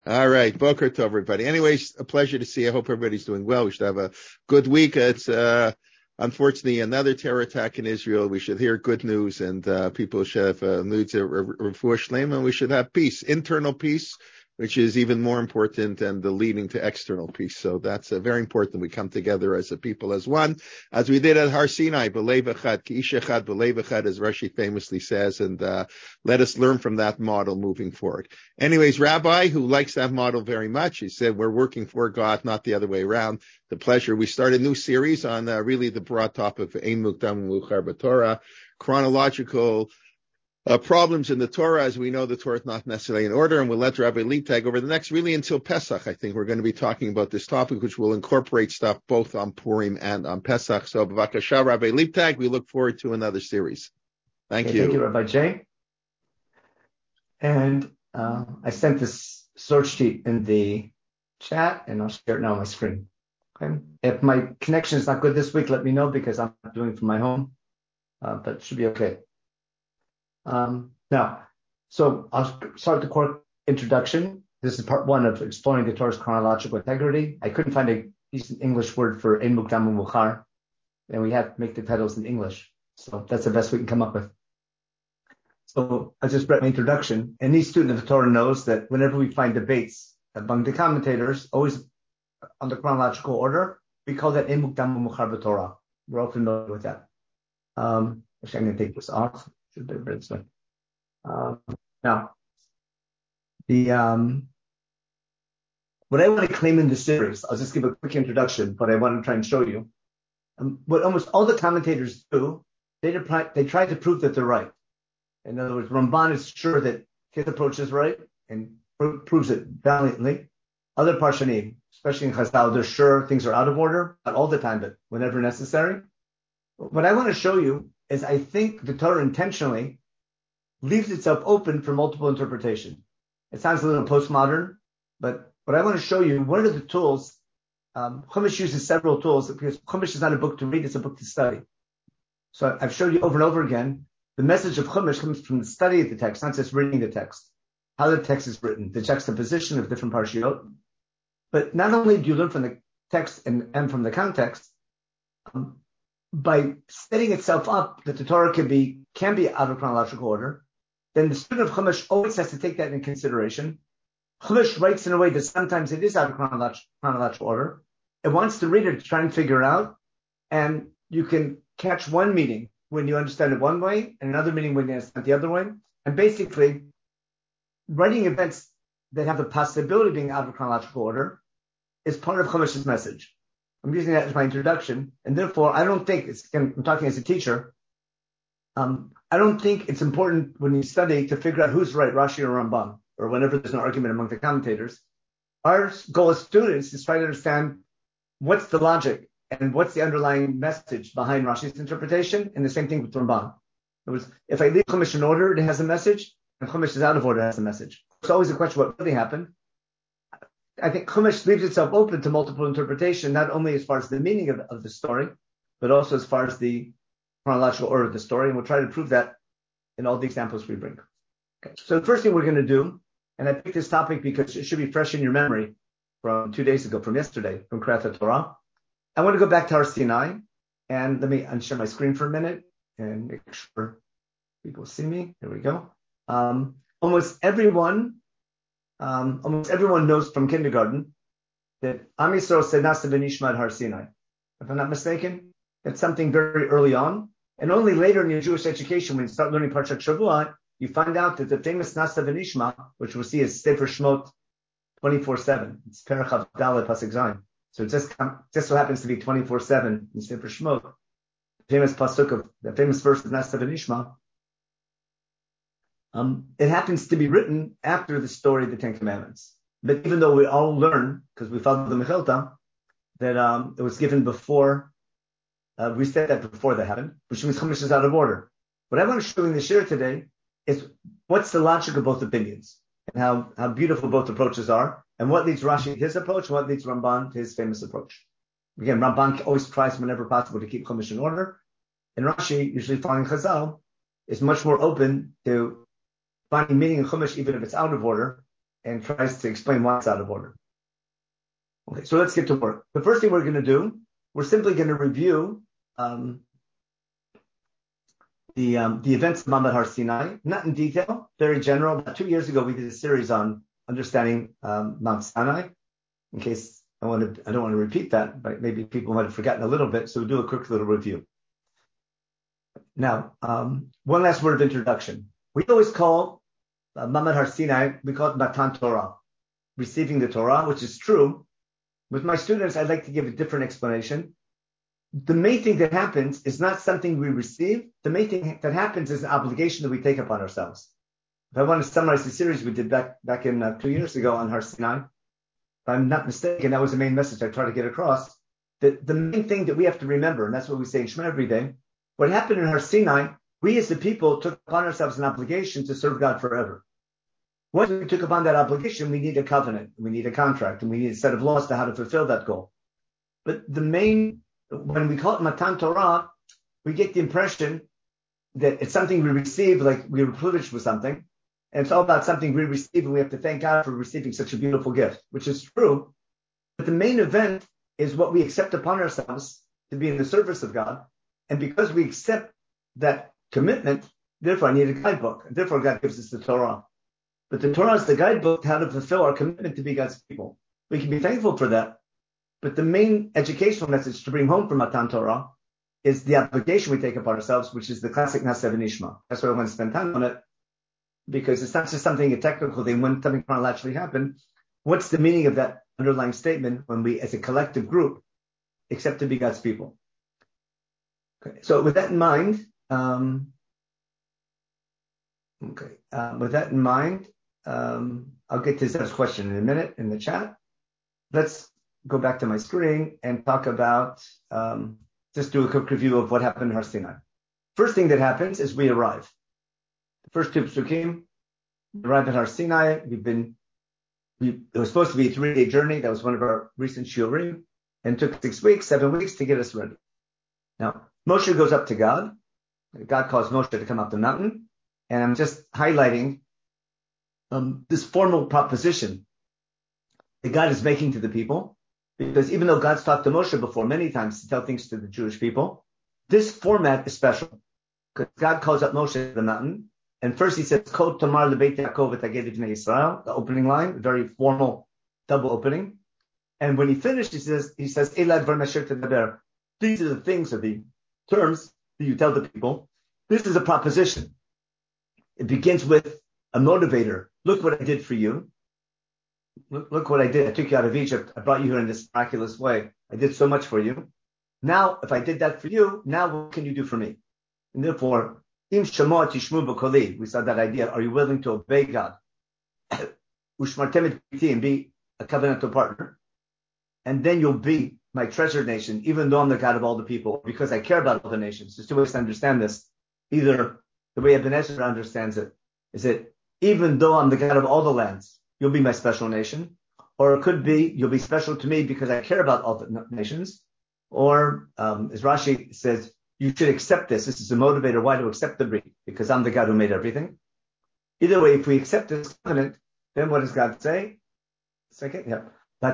All right. Boker Tov, everybody. Anyways, a pleasure to see you. I hope everybody's doing well. We should have a good week. It's, unfortunately another terror attack in Israel. We should hear good news and, people should have, news of refuah shlema, and we should have peace, internal peace, which is even more important than the leading to external peace. So that's very important. We come together as a people, as one, as we did at Har Sinai, b'leiv echad, k'ish echad, b'leiv echad, as Rashi famously says, and let us learn from that model moving forward. Anyways, Rabbi, who likes that model very much, he said, we're working for God, not the other way around. The pleasure. We start a new series on really the broad topic of Ein Mukdam U'Meuchar B'Torah, chronological problems in the Torah. As we know, the Torah is not necessarily in order, and we'll let Rabbi Liebtag over the next, really until Pesach, I think we're going to be talking about this topic, which will incorporate stuff both on Purim and on Pesach. So, B'vakasha, Rabbi Liebtag, we look forward to another series. Thank you. Thank you, Rabbi Jay. And I sent this source sheet in the chat, and I'll share it now on my screen. Okay. If my connection is not good this week, let me know, because I'm doing it from my home, but it should be okay. Now, so I'll start the core introduction. This is part one of exploring the Torah's chronological integrity. I couldn't find a decent English word for Ein Mukdam U'Meuchar, and we have to make the titles in English. So that's the best we can come up with. So I just read my introduction. Any student of the Torah knows that whenever we find debates among the commentators, always on the chronological order, we call that Ein Mukdam U'Meuchar B'Torah. We're all familiar with that. Actually, I'm going to take this off. Should be this way. Now, what I want to claim in this series, I'll just give a quick introduction, but I want to try and show you what almost all the commentators do. They try to prove that they're right. In other words, Ramban is sure that his approach is right and proves it valiantly. Other Parshanim, especially in Chazal, they're sure things are out of order, not all the time, but whenever necessary. What I want to show you is I think the Torah intentionally leaves itself open for multiple interpretation. It sounds a little postmodern, but what I want to show you, one of the tools, Chumash uses several tools, because Chumash is not a book to read, it's a book to study. So I've showed you over and over again, the message of Chumash comes from the study of the text, not just reading the text, how the text is written, the juxtaposition of different parshiot. But not only do you learn from the text and from the context, by setting itself up that the Torah can be out of chronological order, then the student of Chumash always has to take that into consideration. Chumash writes in a way that sometimes it is out of chronological order. It wants the reader to try and figure out, and you can catch one meaning when you understand it one way, and another meaning when you understand it the other way. And basically, writing events that have the possibility of being out of chronological order is part of Chumash's message. I'm using that as my introduction, and therefore I don't think I'm talking as a teacher. I don't think it's important when you study to figure out who's right, Rashi or Rambam, or whenever there's an argument among the commentators. Our goal as students is try to understand what's the logic and what's the underlying message behind Rashi's interpretation, and the same thing with Ramban. In other words, if I leave Chumash in order, it has a message, and Chumash is out of order, it has a message. It's always a question what really happened. I think Chumash leaves itself open to multiple interpretation, not only as far as the meaning of the story, but also as far as the chronological order of the story, and we'll try to prove that in all the examples we bring. Okay. So the first thing we're going to do, and I picked this topic because it should be fresh in your memory from 2 days ago, from yesterday, from Kriyat Torah. I want to go back to Har Sinai, and let me unshare my screen for a minute and make sure people see me. Here we go. Almost everyone knows from kindergarten that Am Yisrael said Nasa v'nishma at Har Sinai. If I'm not mistaken, it's something very early on. And only later in your Jewish education, when you start learning Parshat Shavua, you find out that the famous Nasa v'nishma, which we'll see as Sefer Shmot 24/7, it's Perach Dalet Pasuk Zayin. So it just so happens to be 24/7 in Sefer Shmot. The famous pasuk of the famous verse of Nasa v'nishma. It happens to be written after the story of the Ten Commandments. But even though we all learn, because we follow the Mechilta, that it was given before, we said that before that happened, which means Chumash is out of order. What I want to show in the shir today is what's the logic of both opinions, and how beautiful both approaches are, and what leads Rashi to his approach, and what leads Ramban to his famous approach. Again, Ramban always tries whenever possible to keep Chumash in order, and Rashi, usually following Chazal, is much more open to finding meaning in Chumash even if it's out of order, and tries to explain why it's out of order. Okay, so let's get to work. The first thing we're going to do, we're simply going to review the events of Mamad Har Sinai, not in detail, very general. About 2 years ago, we did a series on understanding Mount Sinai. In case I don't want to repeat that, but maybe people might have forgotten a little bit, so we'll do a quick little review. Now, one last word of introduction. We always call Mamad Har Sinai, we call it Matan Torah, receiving the Torah, which is true. With my students, I'd like to give a different explanation. The main thing that happens is not something we receive. The main thing that happens is an obligation that we take upon ourselves. If I want to summarize the series we did back in 2 years ago on Har Sinai, if I'm not mistaken, that was the main message I tried to get across. The main thing that we have to remember, and that's what we say in Shema every day, what happened in Har Sinai, we as the people took upon ourselves an obligation to serve God forever. Once we took upon that obligation, we need a covenant, we need a contract, and we need a set of laws to how to fulfill that goal. But when we call it Matan Torah, we get the impression that it's something we receive, like we were privileged with something, and it's all about something we receive, and we have to thank God for receiving such a beautiful gift, which is true. But the main event is what we accept upon ourselves to be in the service of God, and because we accept that commitment, therefore I need a guidebook, and therefore God gives us the Torah. But the Torah is the guidebook to how to fulfill our commitment to be God's people. We can be thankful for that. But the main educational message to bring home from Matan Torah is the obligation we take upon ourselves, which is the classic Na'aseh V'Nishma. That's why I want to spend time on it, because it's not just something a technical thing when something chronologically happened. What's the meaning of that underlying statement when we, as a collective group, accept to be God's people? Okay. So with that in mind, I'll get to Zev's question in a minute in the chat. Let's go back to my screen and talk about, just do a quick review of what happened in Har Sinai. First thing that happens is we arrive. The first two psukim, arrive at Har Sinai. It was supposed to be a 3-day journey. That was one of our recent shiurim, and took 7 weeks to get us ready. Now, Moshe goes up to God. God calls Moshe to come up the mountain. And I'm just highlighting this formal proposition that God is making to the people, because even though God's talked to Moshe before many times to tell things to the Jewish people, this format is special. Because God calls up Moshe to the mountain, and first he says, Kol Tamar Lebeit Yaakov V'Taged B'nei Yisrael, the opening line, very formal double opening. And when he finished, he says, Elad Dvar Asher Tedaber. These are the things, or the terms that you tell the people. This is a proposition. It begins with a motivator. Look what I did for you. Look what I did. I took you out of Egypt. I brought you here in this miraculous way. I did so much for you. Now, if I did that for you, now what can you do for me? And therefore, Im Shema Tishmu B'Koli. We saw that idea. Are you willing to obey God? Ushmartem et Biti, and be a covenantal partner. And then you'll be my treasured nation, even though I'm the God of all the people, because I care about all the nations. There's two ways to understand this. Either the way Ibn Ezra understands it is that even though I'm the God of all the lands, you'll be my special nation. Or it could be, you'll be special to me because I care about all the nations. Or, as Rashi says, you should accept this. This is a motivator. Why to accept the brit? Because I'm the God who made everything. Either way, if we accept this covenant, then what does God say? Second, yeah.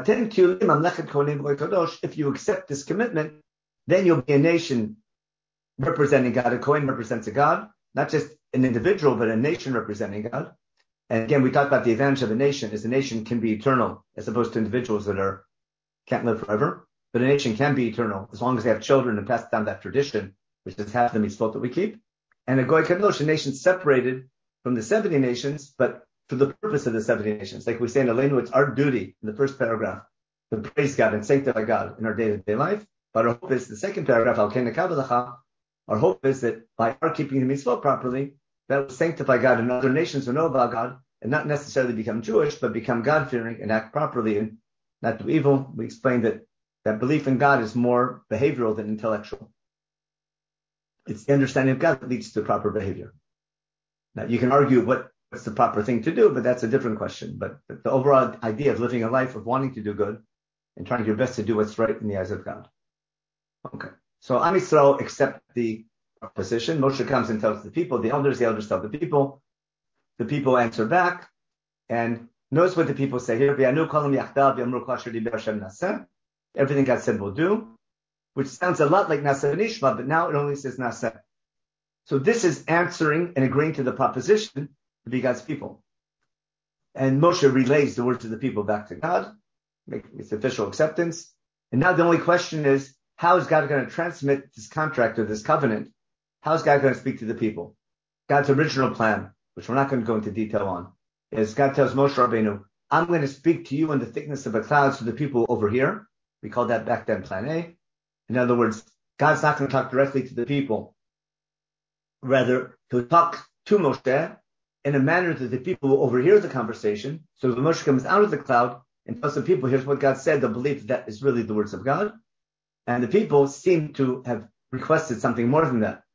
If you accept this commitment, then you'll be a nation representing God. A Kohen represents a God, not just an individual, but a nation representing God. And again, we talked about the advantage of a nation is a nation can be eternal as opposed to individuals that can't live forever. But a nation can be eternal as long as they have children and pass down that tradition, which is half the mitzvot that we keep. And a Goy Kadosh, a nation separated from the 70 nations, but for the purpose of the 70 nations. Like we say in Aleinu, it's our duty in the first paragraph to praise God and sanctify God in our day-to-day life. But our hope is the second paragraph, our hope is that by our keeping the mitzvot properly, that will sanctify God, and other nations will know about God and not necessarily become Jewish, but become God-fearing and act properly and not do evil. We explained that belief in God is more behavioral than intellectual. It's the understanding of God that leads to proper behavior. Now, you can argue what's the proper thing to do, but that's a different question. But the overall idea of living a life of wanting to do good and trying your best to do what's right in the eyes of God. Okay. So Am Yisrael accept the position. Moshe comes and tells the people, the elders tell the people answer back, and Notice what the people say here. Everything God said will do, which sounds a lot like Nasa Nishma, but now it only says Nasa. So this is answering and agreeing to the proposition to be God's people. And Moshe relays the words of the people back to God, make its official acceptance. And now the only question is, how is God going to transmit this contract or this covenant? How is God going to speak to the people? God's original plan, which we're not going to go into detail on, is God tells Moshe Rabbeinu, I'm going to speak to you in the thickness of a cloud so the people over here. We called that back then Plan A. In other words, God's not going to talk directly to the people. Rather, he'll talk to Moshe in a manner that the people will overhear the conversation. So when Moshe comes out of the cloud and tells the people, here's what God said, they'll believe that is really the words of God. And the people seem to have requested something more than that.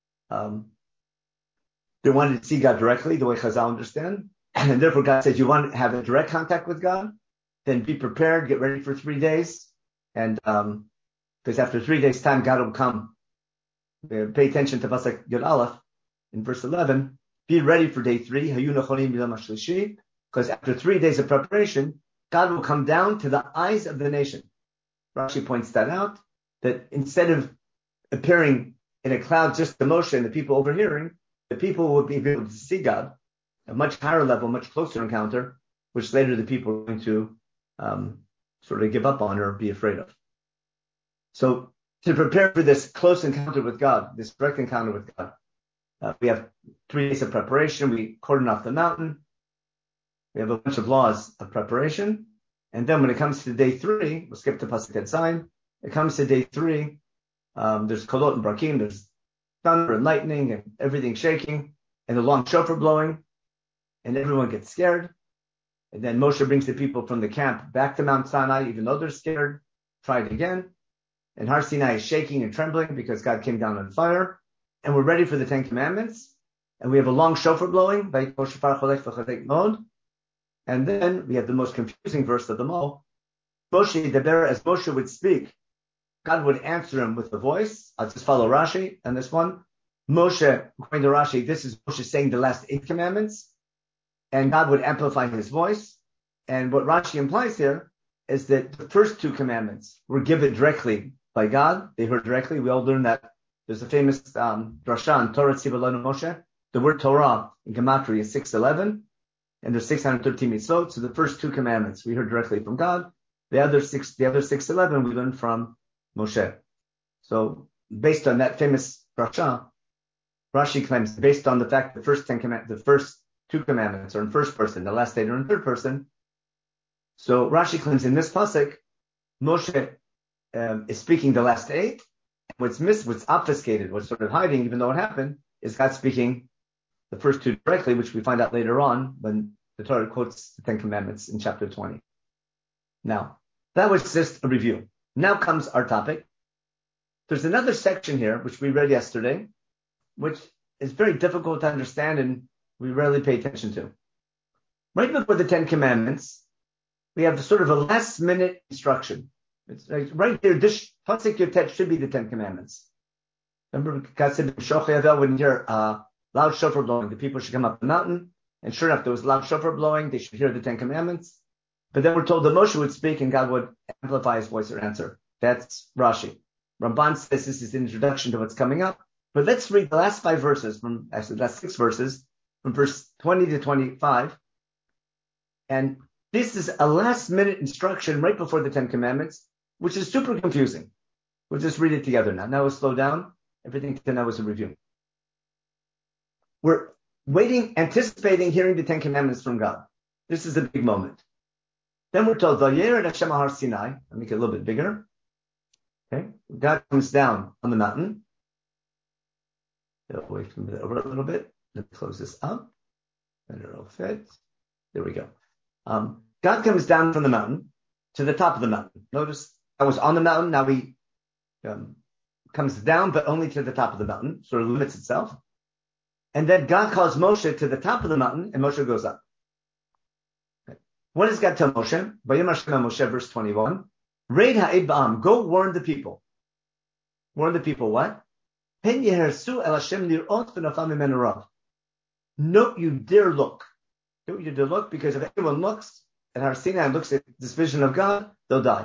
They wanted to see God directly, the way Chazal understand. And therefore God said, you want to have a direct contact with God? Then be prepared, get ready for 3 days. And because after 3 days' time, God will come. Pay attention to Pasuk Yud Aleph in verse 11. Be ready for day 3. Because after 3 days of preparation, God will come down to the eyes of the nation. Rashi points that out, that instead of appearing in a cloud just to Moshe and the people overhearing, the people will be able to see God, a much higher level, much closer encounter, which later the people are going to sort of give up on or be afraid of. So to prepare for this close encounter with God, this direct encounter with God, we have 3 days of preparation. We cordon off the mountain. We have a bunch of laws of preparation. And then when it comes to day 3, we'll skip to Pasuk Tet Zayin. It comes to day 3, there's kolot and brakim, there's thunder and lightning and everything shaking and the long shofar blowing, and everyone gets scared. And then Moshe brings the people from the camp back to Mount Sinai, even though they're scared. Try it again. And Har Sinai is shaking and trembling because God came down on fire. And we're ready for the 10 Commandments. And we have a long shofar blowing. And then we have the most confusing verse of them all. Moshe, as Moshe would speak, God would answer him with a voice. I'll just follow Rashi on this one. Moshe, according to Rashi, this is Moshe saying the last 8 commandments. And God would amplify his voice. And what Rashi implies here is that the first 2 commandments were given directly by God. They heard directly. We all learned that. There's a famous drasha on Torah Tzivah Lanu Moshe. The word Torah in Gematria is 611. And there's 613 mitzvot. So the first 2 commandments we heard directly from God. The other 611 we learned from Moshe. So based on that famous drasha, Rashi claims based on the fact the first 2 commandments are in first person, the last 8 are in third person. So Rashi claims in this pasuk, Moshe is speaking the last 8. What's missed, what's obfuscated, what's sort of hiding, even though it happened, is God speaking the first 2 directly, which we find out later on when the Torah quotes the 10 Commandments in chapter 20. Now, that was just a review. Now comes our topic. There's another section here, which we read yesterday, which is very difficult to understand and we rarely pay attention to. Right before the 10 Commandments, we have sort of a last-minute instruction. It's like right here, this Pasuk Yotet should be the 10 Commandments. Remember, God said, when you hear loud shofar blowing, the people should come up the mountain. And sure enough, there was loud shofar blowing. They should hear the 10 Commandments. But then we're told that Moshe would speak and God would amplify his voice or answer. That's Rashi. Ramban says this is the introduction to what's coming up. But let's read the last 5 verses the last 6 verses, from verse 20 to 25. And this is a last-minute instruction right before the 10 Commandments, which is super confusing. We'll just read it together now. Now we'll slow down. Everything to now is a review. We're waiting, anticipating hearing the 10 Commandments from God. This is a big moment. Then we're told, Vayer Hashem Har Sinai. I'll make it a little bit bigger. Okay. God comes down on the mountain. Get away from it over a little bit. Let's close this up. And it'll fit. There we go. God comes down from the mountain to the top of the mountain. Notice I was on the mountain. Now he comes down, but only to the top of the mountain. Sort of limits itself. And then God calls Moshe to the top of the mountain, and Moshe goes up. Okay. What does God tell Moshe? Vayom Hashem Moshe, verse 21. Reid ha'ed ba'am. Go warn the people. Warn the people what? Pen yehersu el Hashem lir'ot v'nafal mimenu rav. Don't you dare look. Don't you to look, because if anyone looks at Har Sinai and looks at this vision of God, they'll die.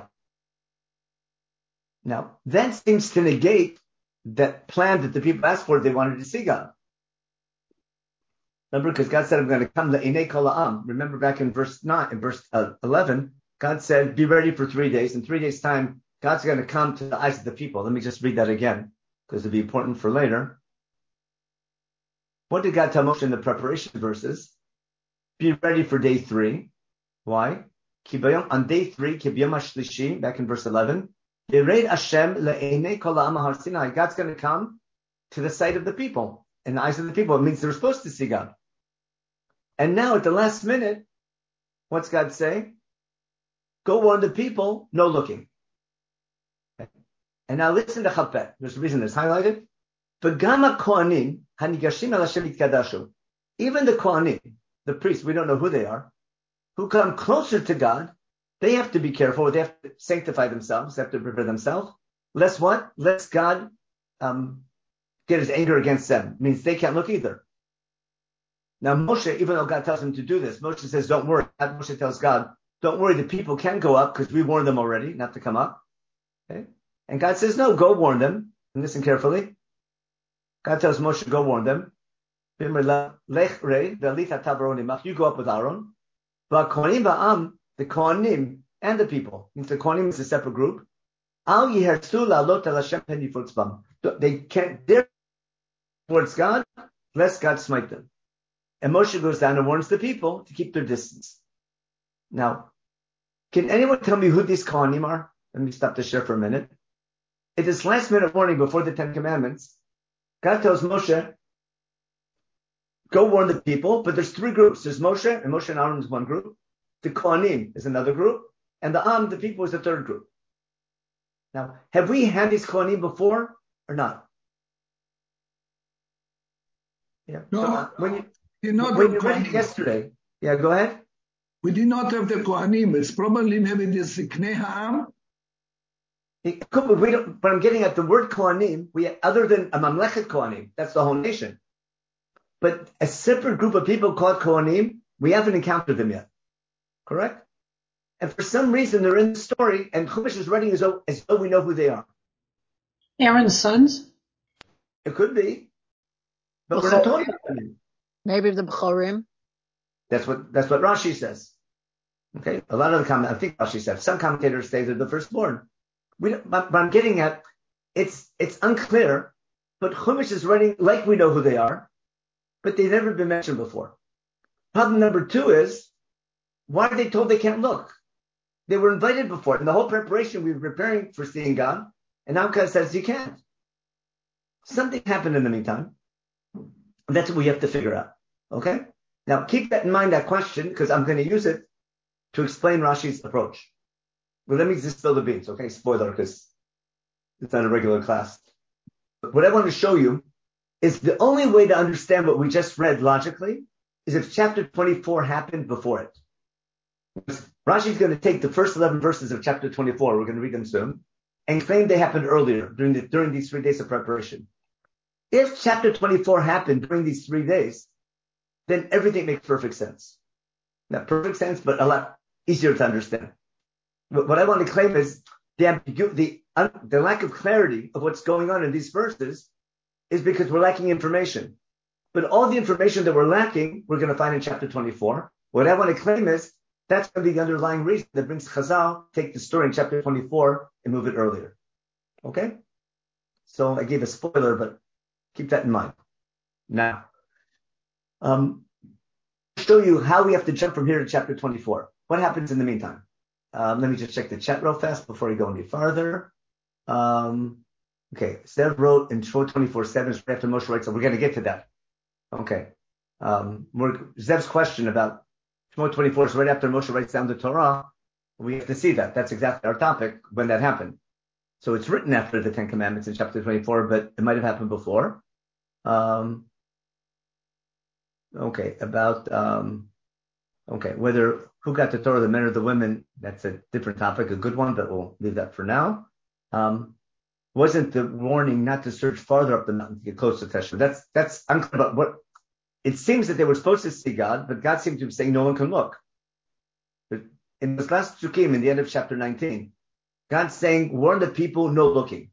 Now, that seems to negate that plan that the people asked for. They wanted to see God. Remember, because God said, I'm going to come to Einei Kol Ha'am. Remember back in verse 11, God said, be ready for 3 days. In 3 days' time, God's going to come to the eyes of the people. Let me just read that again, because it'll be important for later. What did God tell Moshe in the preparation verses? Be ready for day 3. Why? On day 3, Kibiyom HaShlishi, back in verse 11, Hashem le'einei kol ha'am Har Sinai. God's going to come to the sight of the people, in the eyes of the people. It means they're supposed to see God. And now at the last minute, what's God say? Go warn the people, no looking. Okay. And now listen to Chapet. There's a reason it's highlighted. V'gam ha'kohanim hanigashim el Hashem yitkadashu. Even the Kohanim, the priests, we don't know who they are, who come closer to God, they have to be careful. They have to sanctify themselves. They have to prepare themselves. Lest what? Lest God get his anger against them. It means they can't look either. Now Moshe, even though God tells him to do this, Moshe says, don't worry. Moshe tells God, don't worry, the people can go up because we warned them already not to come up. Okay? And God says, no, go warn them. And listen carefully. God tells Moshe, go warn them. You go up with Aaron. The Kohanim and the people. The Kohanim is a separate group. They can't dare towards God, lest God smite them. And Moshe goes down and warns the people to keep their distance. Now, can anyone tell me who these Kohanim are? Let me stop the share for a minute. At this last minute warning before the 10 Commandments, God tells Moshe, go warn the people, but there's 3 groups. There's Moshe, and Moshe and Aaron is one group. The Kohanim is another group, and the people, is the 3rd group. Now, have we had these Kohanim before or not? Yeah. No, so when you read it yesterday, yeah, go ahead. We did not have the Kohanim. It's probably maybe the Ziknei Ha'am. It could, but I'm getting at the word Kohanim. Other than a Mamlechet Kohanim, that's the whole nation. But a separate group of people called Kohanim, we haven't encountered them yet. Correct? And for some reason, they're in the story, and Chumash is writing as though we know who they are. Aaron's sons? It could be. But we're not talking about them. Maybe the B'chorim? That's what Rashi says. Okay? A lot of the comments, I think Rashi said, some commentators say they're the firstborn. But I'm getting at, it's unclear, but Chumash is writing like we know who they are, but they've never been mentioned before. Problem number 2 is, why are they told they can't look? They were invited before. In the whole preparation, we were preparing for seeing God, and now God says you can't. Something happened in the meantime. And that's what we have to figure out. Okay? Now, keep that in mind, that question, because I'm going to use it to explain Rashi's approach. Well, let me just spill the beans, okay? Spoiler, because it's not a regular class. But what I want to show you is the only way to understand what we just read logically is if chapter 24 happened before it. Rashi's going to take the first 11 verses of chapter 24, we're going to read them soon, and claim they happened earlier during these 3 days of preparation. If chapter 24 happened during these 3 days, then everything makes perfect sense. Not perfect sense, but a lot easier to understand. But what I want to claim is the lack of clarity of what's going on in these verses is because we're lacking information. But all the information that we're lacking, we're going to find in chapter 24. What I want to claim is that's going to be the underlying reason that brings Chazal take the story in chapter 24 and move it earlier. Okay? So I gave a spoiler, but keep that in mind. Now, show you how we have to jump from here to chapter 24. What happens in the meantime? Let me just check the chat real fast before we go any farther. Okay, Zev wrote in Shemot 24:7 right after Moshe writes, so we're going to get to that. Okay. Zev's question about Shemot 24 is right after Moshe writes down the Torah. We have to see that. That's exactly our topic when that happened. So it's written after the 10 Commandments in chapter 24, but it might have happened before. Whether who got the Torah, the men or the women, that's a different topic, a good one, but we'll leave that for now. Wasn't the warning not to search farther up the mountain to get close to Teshuvah? That's unclear about it seems that they were supposed to see God, but God seemed to be saying no one can look. But in this last Psukim, in the end of chapter 19, God's saying, warn the people, no looking.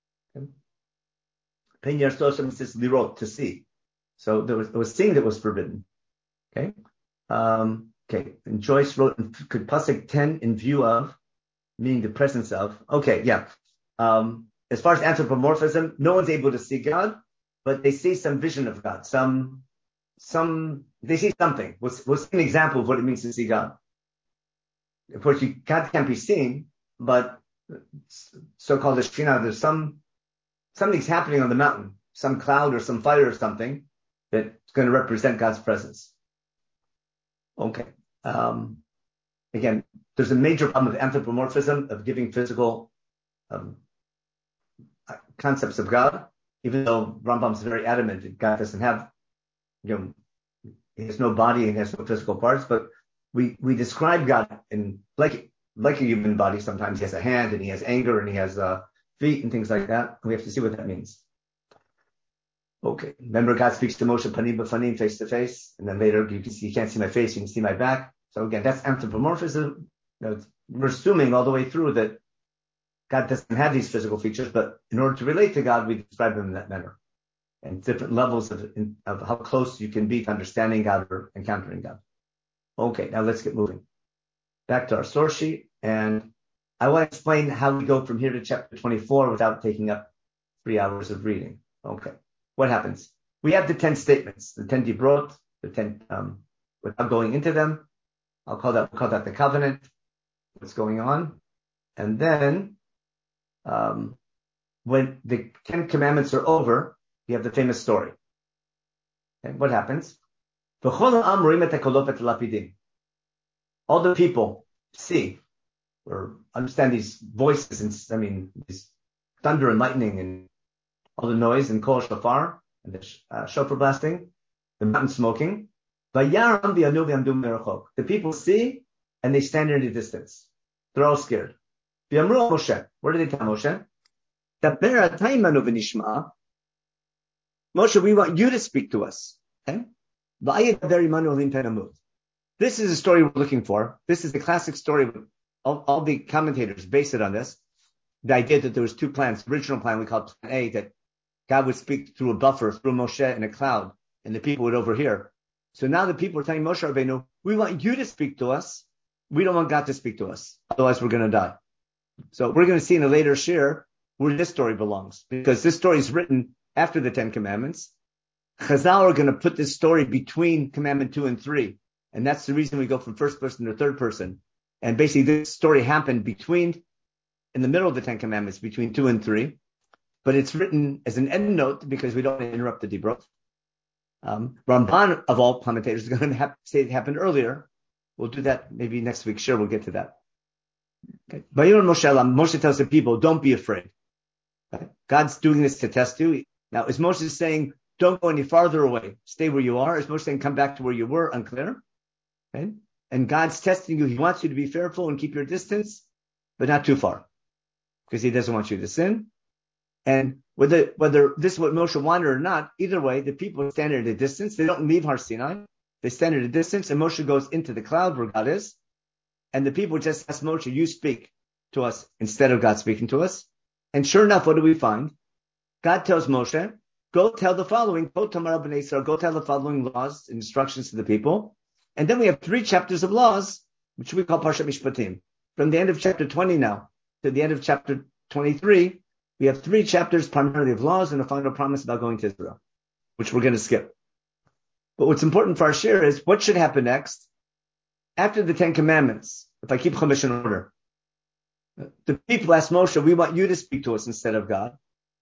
Pen Yarsoshim says lirot, to see. So there was seeing that was forbidden. Okay. Okay. And Joyce wrote, could Pasuk 10 in view of, meaning the presence of. Okay, yeah. As far as anthropomorphism, no one's able to see God, but they see some vision of God. They see something. We'll see an example of what it means to see God. Of course, God can't be seen, but so-called the Shekhinah, there's something's happening on the mountain, some cloud or some fire or something that's going to represent God's presence. Okay. Again, there's a major problem with anthropomorphism, of giving physical concepts of God, even though Rambam's very adamant that God doesn't have, he has no body and he has no physical parts, but we describe God in like a human body. Sometimes he has a hand and he has anger and he has feet and things like that. And we have to see what that means. Okay. Remember, God speaks to Moshe panim b'fanim, face to face, and then later you can't see my face, you can see my back. So again, that's anthropomorphism. We're assuming all the way through that God doesn't have these physical features, but in order to relate to God, we describe them in that manner. And different levels of how close you can be to understanding God or encountering God. Okay, now let's get moving. Back to our source sheet, and I want to explain how we go from here to chapter 24 without taking up 3 hours of reading. Okay, what happens? We have the 10 statements, the 10 dibrot, the 10, without going into them. We'll call that the covenant, what's going on. And then, when the 10 commandments are over, you have the famous story. Okay, what happens? All the people see or understand these voices, and these thunder and lightning and all the noise and kol shofar and the shofar blasting, the mountain smoking. The people see and they stand in the distance. They're all scared. Moshe, what did they tell Moshe? Moshe, we want you to speak to us. Okay? This is a story we're looking for. This is the classic story. All the commentators base it on this. The idea that there was 2 plans. The original plan we called Plan A, that God would speak through a buffer, through Moshe in a cloud, and the people would overhear. So now the people are telling Moshe Rabbeinu, we want you to speak to us. We don't want God to speak to us. Otherwise we're going to die. So we're going to see in a later shir where this story belongs, because this story is written after the 10 commandments. Chazal are going to put this story between commandment 2 and 3. And that's the reason we go from first person to third person. And basically this story happened in the middle of the 10 commandments, between 2 and 3. But it's written as an end note because we don't want to interrupt the dibrot. Ramban, of all commentators, is going to say it happened earlier. We'll do that maybe next week. Sure, we'll get to that. Okay. Moshe tells the people, don't be afraid. Okay. God's doing this to test you. Now, is Moshe saying, don't go any farther away, stay where you are? Is Moshe saying, come back to where you were? Unclear. Okay. And God's testing you. He wants you to be fearful and keep your distance, but not too far, because he doesn't want you to sin. And whether this is what Moshe wanted or not, either way, the people stand at a distance. They don't leave Har Sinai. They stand at a distance, and Moshe goes into the cloud where God is. And the people just ask Moshe, you speak to us instead of God speaking to us. And sure enough, what do we find? God tells Moshe, go tell the following, go tell the following laws and instructions to the people. And then we have 3 chapters of laws, which we call Parshat Mishpatim. From the end of chapter 20 now to the end of chapter 23, we have 3 chapters primarily of laws and a final promise about going to Israel, which we're going to skip. But what's important for our share is what should happen next after the 10 commandments, if I keep Chumash in order. The people ask Moshe, we want you to speak to us instead of God.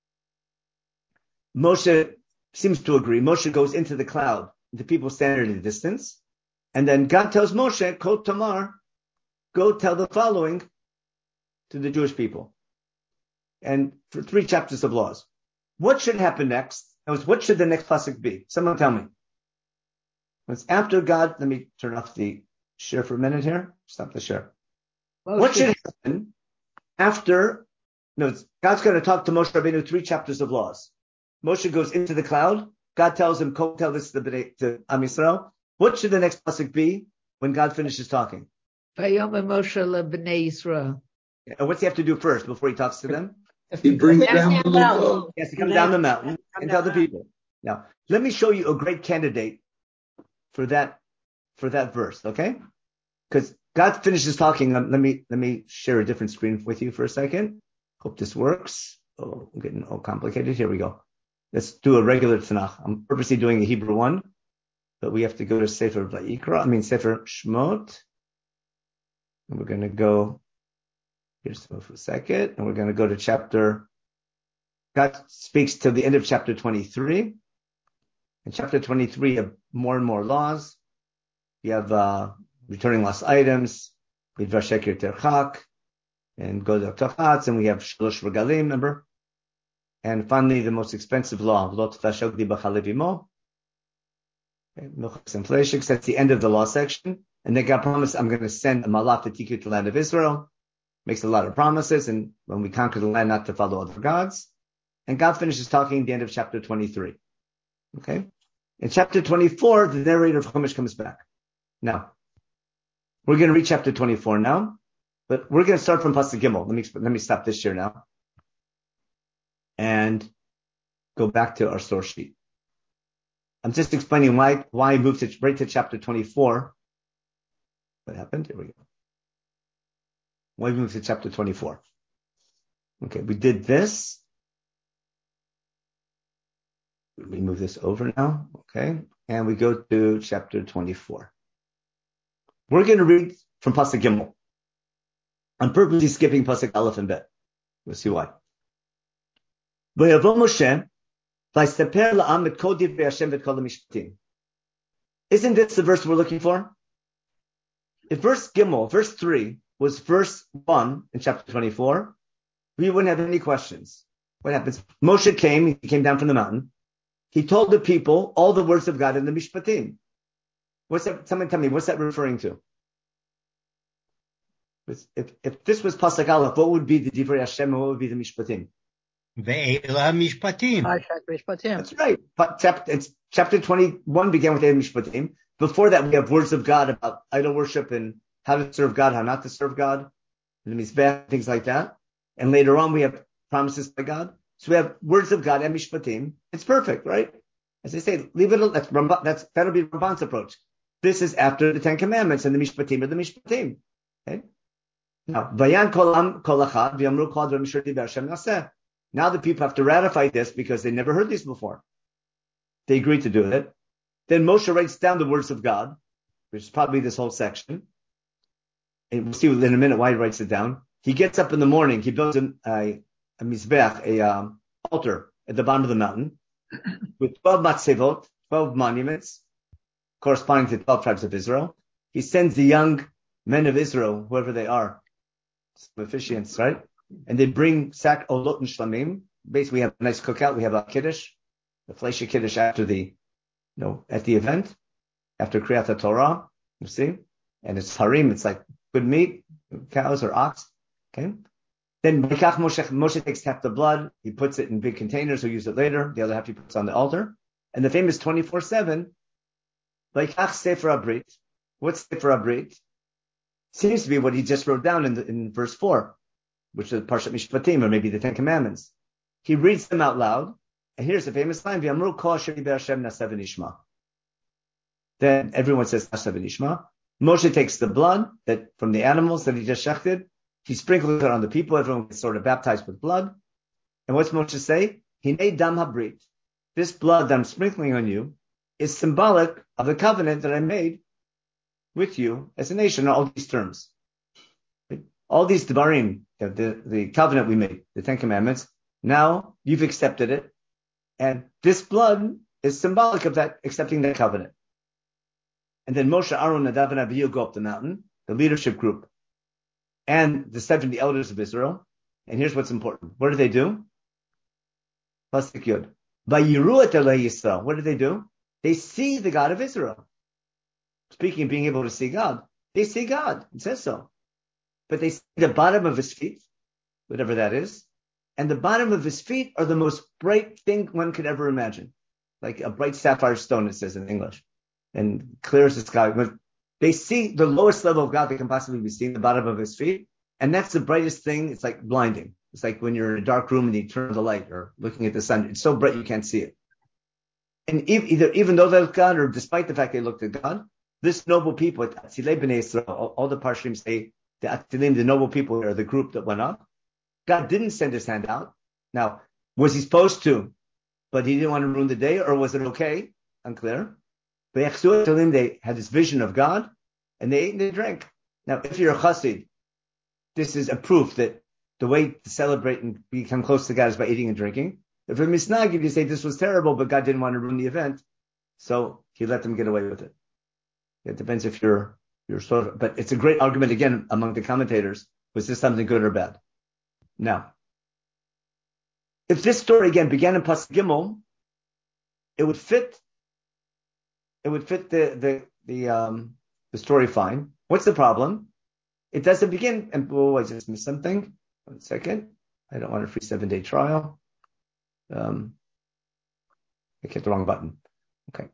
Moshe seems to agree. Moshe goes into the cloud. The people stand at a distance. And then God tells Moshe, Kol Tamar, go tell the following to the Jewish people. And for 3 chapters of laws. What should happen next? What should the next pasuk be? Someone tell me. It's after God. Let me turn off the share for a minute here. Stop the share. What should happen after? God's going to talk to Moshe Rabbeinu 3 chapters of laws. Moshe goes into the cloud. God tells him, "Go tell this to Am Yisrael." What should the next pasuk be when God finishes talking? Vayomer Moshe lebnei Yisrael. And what's he have to do first before he talks to them? He brings down the law. He has to come down the mountain and tell the people. Now, let me show you a great candidate for that verse, okay? Because God finishes talking. Let me share a different screen with you for a second. Hope this works. Oh, I'm getting all complicated. Here we go. Let's do a regular Tanakh. I'm purposely doing the Hebrew one, but we have to go to Sefer Shmot. And we're going to go, here's for a second, and we're going to go to chapter, God speaks to the end of chapter 23. In chapter 23, you have more and more laws. You have returning lost items, we have Vashekir Terchak, and Godel Tachatz, and we have Shlosh Regalim, remember? And finally, the most expensive law, Lot Tashok Di B'Chalevimo, Milchus and Fleshik, that's the end of the law section. And then God promised, I'm going to send a malach to take you to the land of Israel. Makes a lot of promises, and when we conquer the land, not to follow other gods. And God finishes talking at the end of chapter 23. Okay? In chapter 24, the narrator of Chumash comes back. Now, we're going to read chapter 24 now, but we're going to start from Pasuk Gimel. Let me stop this here now and go back to our source sheet. I'm just explaining why I moved right to chapter 24. What happened? Here we go. Why we moved to chapter 24? Okay, we did this. We move this over now. Okay, and we go to chapter 24. We're going to read from Pasuk Gimel. I'm purposely skipping Pasuk Aleph and Bet. We'll see why. V'yavo Moshe v'yiseper la'am et kol divrei Hashem v'et kol hamishpatim. Isn't this the verse we're looking for? If verse 3, was verse 1 in chapter 24, we wouldn't have any questions. What happens? Moshe came down from the mountain. He told the people all the words of God in the Mishpatim. What's that? Someone tell me, what's that referring to? If this was Pasuk Aleph, what would be the Divrei Hashem and what would be the Mishpatim? Ve'ela Mishpatim. That's right. But chapter 21 began with Eila Mishpatim. Before that, we have words of God about idol worship and how to serve God, how not to serve God, the Mizbech, things like that. And later on, we have promises by God. So we have words of God and Mishpatim. It's perfect, right? As I say, leave it. That'll be Ramban's approach. This is after the Ten Commandments, and the Mishpatim are the Mishpatim. Okay? Now, Vayan kolam kolachad v'yamru kol advar mishurti b'Hashem naseh. Now the people have to ratify this because they never heard these before. They agreed to do it. Then Moshe writes down the words of God, which is probably this whole section. And we'll see in a minute why he writes it down. He gets up in the morning. He builds a mizbeach, altar at the bottom of the mountain with 12 matzevot, 12 monuments, corresponding to 12 tribes of Israel. He sends the young men of Israel, whoever they are, some officiants, right? And they bring sack olot and shlamim. Basically, we have a nice cookout. We have a kiddush, the fleshy kiddush after at the event, after Kriyat Torah, you see? And it's harim, it's like good meat, cows or ox, okay? Then Moshe takes half the blood, he puts it in big containers, he'll use it later, the other half he puts on the altar. And the famous 24/7, Vaikach Sefer Abrit. What's Sefer Abrit? Seems to be what he just wrote down in verse 4, which is Parshat Mishpatim, or maybe the Ten Commandments. He reads them out loud, and here's the famous line, V'yamru kol asher diber Hashem naseh v'nishma. Then everyone says naseh v'nishma. Moshe takes the blood from the animals that he just shechted, he sprinkles it on the people, everyone gets sort of baptized with blood. And what's Moshe say? Hinei dam habrit. This blood that I'm sprinkling on you is symbolic of the covenant that I made with you as a nation, all these terms. All these devarim, the covenant we made, the Ten Commandments, now you've accepted it. And this blood is symbolic of that, accepting that covenant. And then Moshe, Aaron, Nadav, and Abihu go up the mountain, the leadership group, and the 70 elders of Israel. And here's what's important. What do they do? Pasuk Yud. Vayiru et Eloi Yisrael. What do? They see the God of Israel. Speaking of being able to see God, they see God. It says so. But they see the bottom of his feet, whatever that is. And the bottom of his feet are the most bright thing one could ever imagine. like a bright sapphire stone, it says in English, and clear as the sky. But they see the lowest level of God that can possibly be seen, the bottom of his feet, and that's the brightest thing. It's like blinding. It's like when you're in a dark room and you turn the light or looking at the sun. It's so bright you can't see it. And even though that's God, or despite the fact they looked at God, this noble people, Atzilei B'nai Yisrael, all the Parshim say the Atzilim, the noble people, are the group that went up. God didn't send his hand out. Now, was he supposed to, but he didn't want to ruin the day, or was it okay? Unclear. They had this vision of God, and they ate and they drank. Now, if you're a chassid, this is a proof that the way to celebrate and become close to God is by eating and drinking. If you're misnagid, you say this was terrible, but God didn't want to ruin the event, so he let them get away with it. It depends if you're sort of, but it's a great argument again among the commentators. Was this something good or bad? Now, if this story again began in Pasuk Gimel, it would fit the story fine. What's the problem? It doesn't begin, and I just missed something. 1 second. I don't want a free 7-day trial. I hit the wrong button. Okay.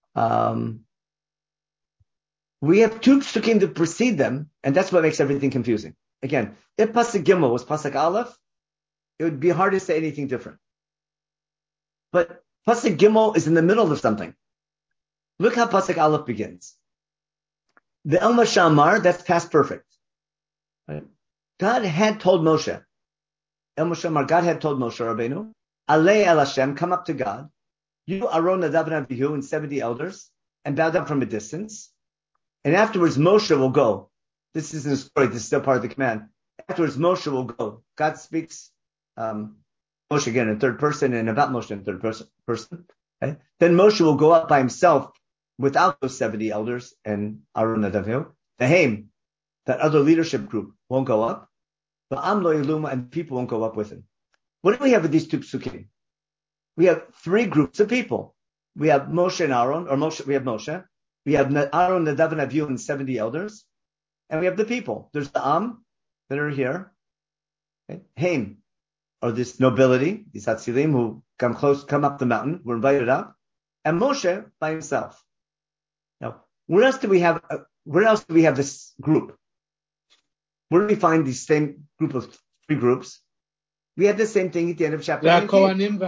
We have two psukim to precede them, and that's what makes everything confusing. Again, if Pasuk Gimel was Pasuk Aleph, it would be hard to say anything different. But Pasuk Gimel is in the middle of something. Look how Pasuk Aleph begins. The El Moshe Amar, that's past perfect. Right? God had told Moshe, El Moshe Amar, God had told Moshe Rabbeinu, Alei El Hashem, come up to God, you, Aaron, Nadav, and Abihu, and 70 elders, and bow down from a distance. And afterwards, Moshe will go. This isn't a story, this is still part of the command. Afterwards, Moshe will go. God speaks, Moshe again in third person, and about Moshe in third person. Okay? Then Moshe will go up by himself without those 70 elders and Aaron and Nadav. The Haim, that other leadership group, won't go up. The Am Lo Yiluma, and people won't go up with him. What do we have with these two psukim? We have three groups of people. We have Moshe and Aaron, or Moshe. We have Moshe. We have Aaron, Nadav, and Abihu, and 70 elders. And we have the people. There's the Am that are here. Okay? Haim, or this nobility, these Hatzilim who come up the mountain, were invited up. And Moshe by himself. Now, where else do we have this group? Where do we find the same group of three groups? We had the same thing at the end of chapter 19.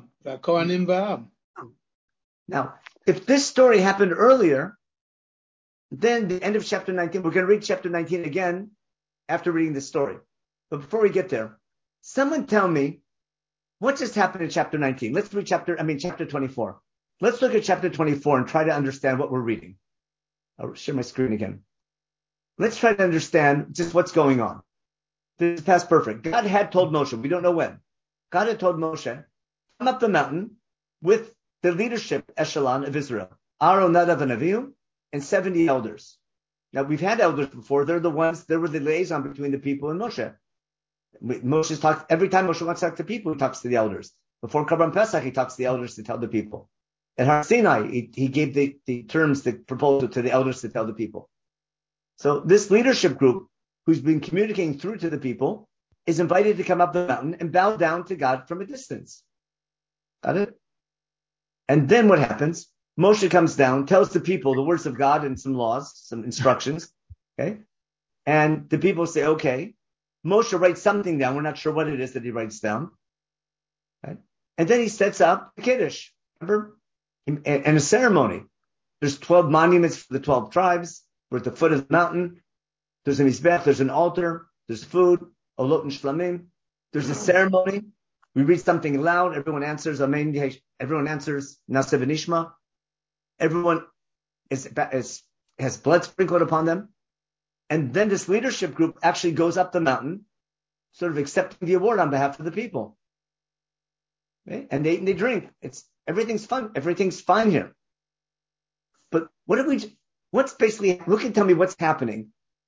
Now, if this story happened earlier, then the end of chapter 19, we're going to read chapter 19 again after reading this story. But before we get there, someone tell me what just happened in chapter 19. Let's read chapter 24. Let's look at chapter 24 and try to understand what we're reading. I'll share my screen again. Let's try to understand just what's going on. This is past perfect. God had told Moshe, we don't know when. God had told Moshe, come up the mountain with the leadership echelon of Israel. Aaron, Nadav, and Avihu, and 70 elders. Now, we've had elders before. They were the liaison between the people and Moshe. Moshe's talked, every time Moshe wants to talk to people, he talks to the elders. Before Karban Pesach, he talks to the elders to tell the people. At Har Sinai, he gave the terms, the proposal to the elders to tell the people. So this leadership group, who's been communicating through to the people, is invited to come up the mountain and bow down to God from a distance. Got it? And then what happens? Moshe comes down, tells the people the words of God and some laws, some instructions. Okay? And the people say, okay. Moshe writes something down. We're not sure what it is that he writes down. Okay? And then he sets up the Kiddush. Remember? And a ceremony. There's 12 monuments for the 12 tribes. We're at the foot of the mountain. There's a mizbech, there's an altar, there's food, olot and shlamim. There's a ceremony. We read something loud. Everyone answers, Amen. Everyone answers, Nasev and Ishma. Everyone has blood sprinkled upon them. And then this leadership group actually goes up the mountain, sort of accepting the award on behalf of the people. Okay? And they eat and they drink. Everything's fun. Everything's fine here. But what's basically, look and tell me what's happening.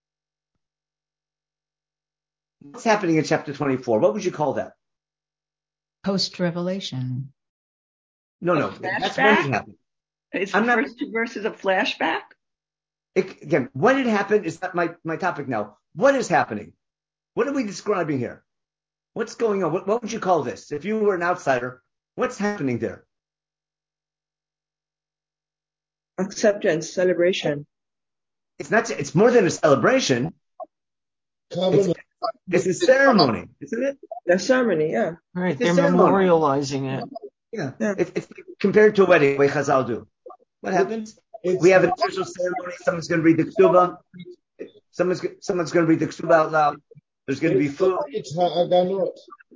What's happening in chapter 24? What would you call that? Post-revelation. No. That's when it happened. Is the first two verses a flashback? Again, what had happened is not my topic now. What is happening? What are we describing here? What's going on? What would you call this? If you were an outsider, what's happening there? acceptance, celebration. It's more than a celebration. It's a ceremony, isn't it? The ceremony, yeah. Right, they're memorializing it. Yeah. It's compared to a wedding, the way Chazal do. What happens? We have an official ceremony. Someone's going to read the Ketubah. Someone's going to read the Ketubah out loud. There's going to be food. It's ha'aganot.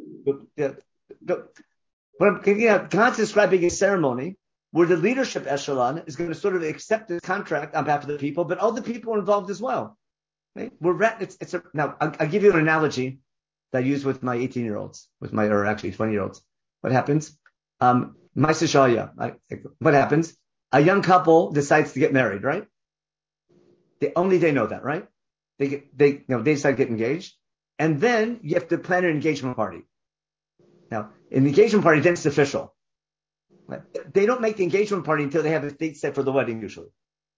God's describing a ceremony where the leadership echelon is going to sort of accept the contract on behalf of the people, but all the people are involved as well. Right? Now, I'll give you an analogy that I use with my 18-year-olds, or actually 20-year-olds. What happens? What happens? A young couple decides to get married, right? They know that, right? They decide to get engaged, and then you have to plan an engagement party. Now, in the engagement party, then it's official. Right? They don't make the engagement party until they have a date set for the wedding, usually.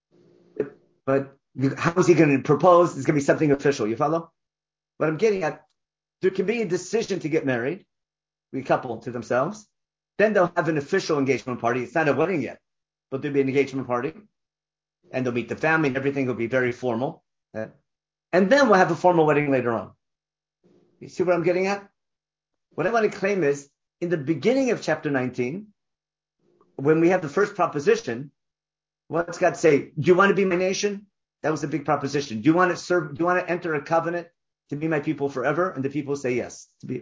But how is he going to propose? It's going to be something official. You follow? What I'm getting at, there can be a decision to get married, a couple to themselves. Then they'll have an official engagement party. It's not a wedding yet, but there'll be an engagement party, and they'll meet the family, and everything will be very formal. Right? And then we'll have a formal wedding later on. You see what I'm getting at? What I want to claim is, in the beginning of chapter 19, when we have the first proposition, what does God say? Do you want to be my nation? That was a big proposition. Do you want to serve? Do you want to enter a covenant to be my people forever? And the people say yes.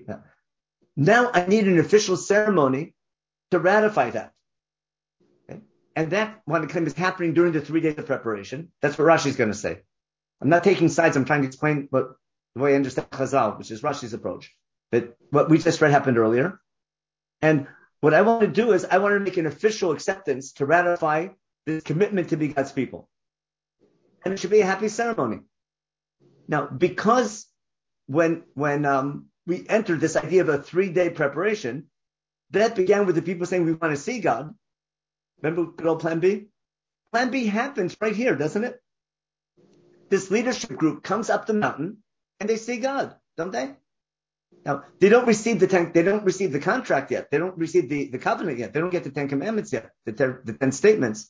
Now I need an official ceremony to ratify that. Okay? And that, what I claim, is happening during the 3 days of preparation. That's what Rashi's going to say. I'm not taking sides. I'm trying to explain the way I understand Chazal, which is Rashi's approach. But what we just read happened earlier. And what I want to do is I want to make an official acceptance to ratify this commitment to be God's people. And it should be a happy ceremony. Now, because when we entered this idea of a 3-day preparation, that began with the people saying we want to see God. Remember good old Plan B? Plan B happens right here, doesn't it? This leadership group comes up the mountain and they see God, don't they? Now, they don't receive the contract yet. They don't receive the covenant yet. They don't get the 10 commandments yet, the 10 statements.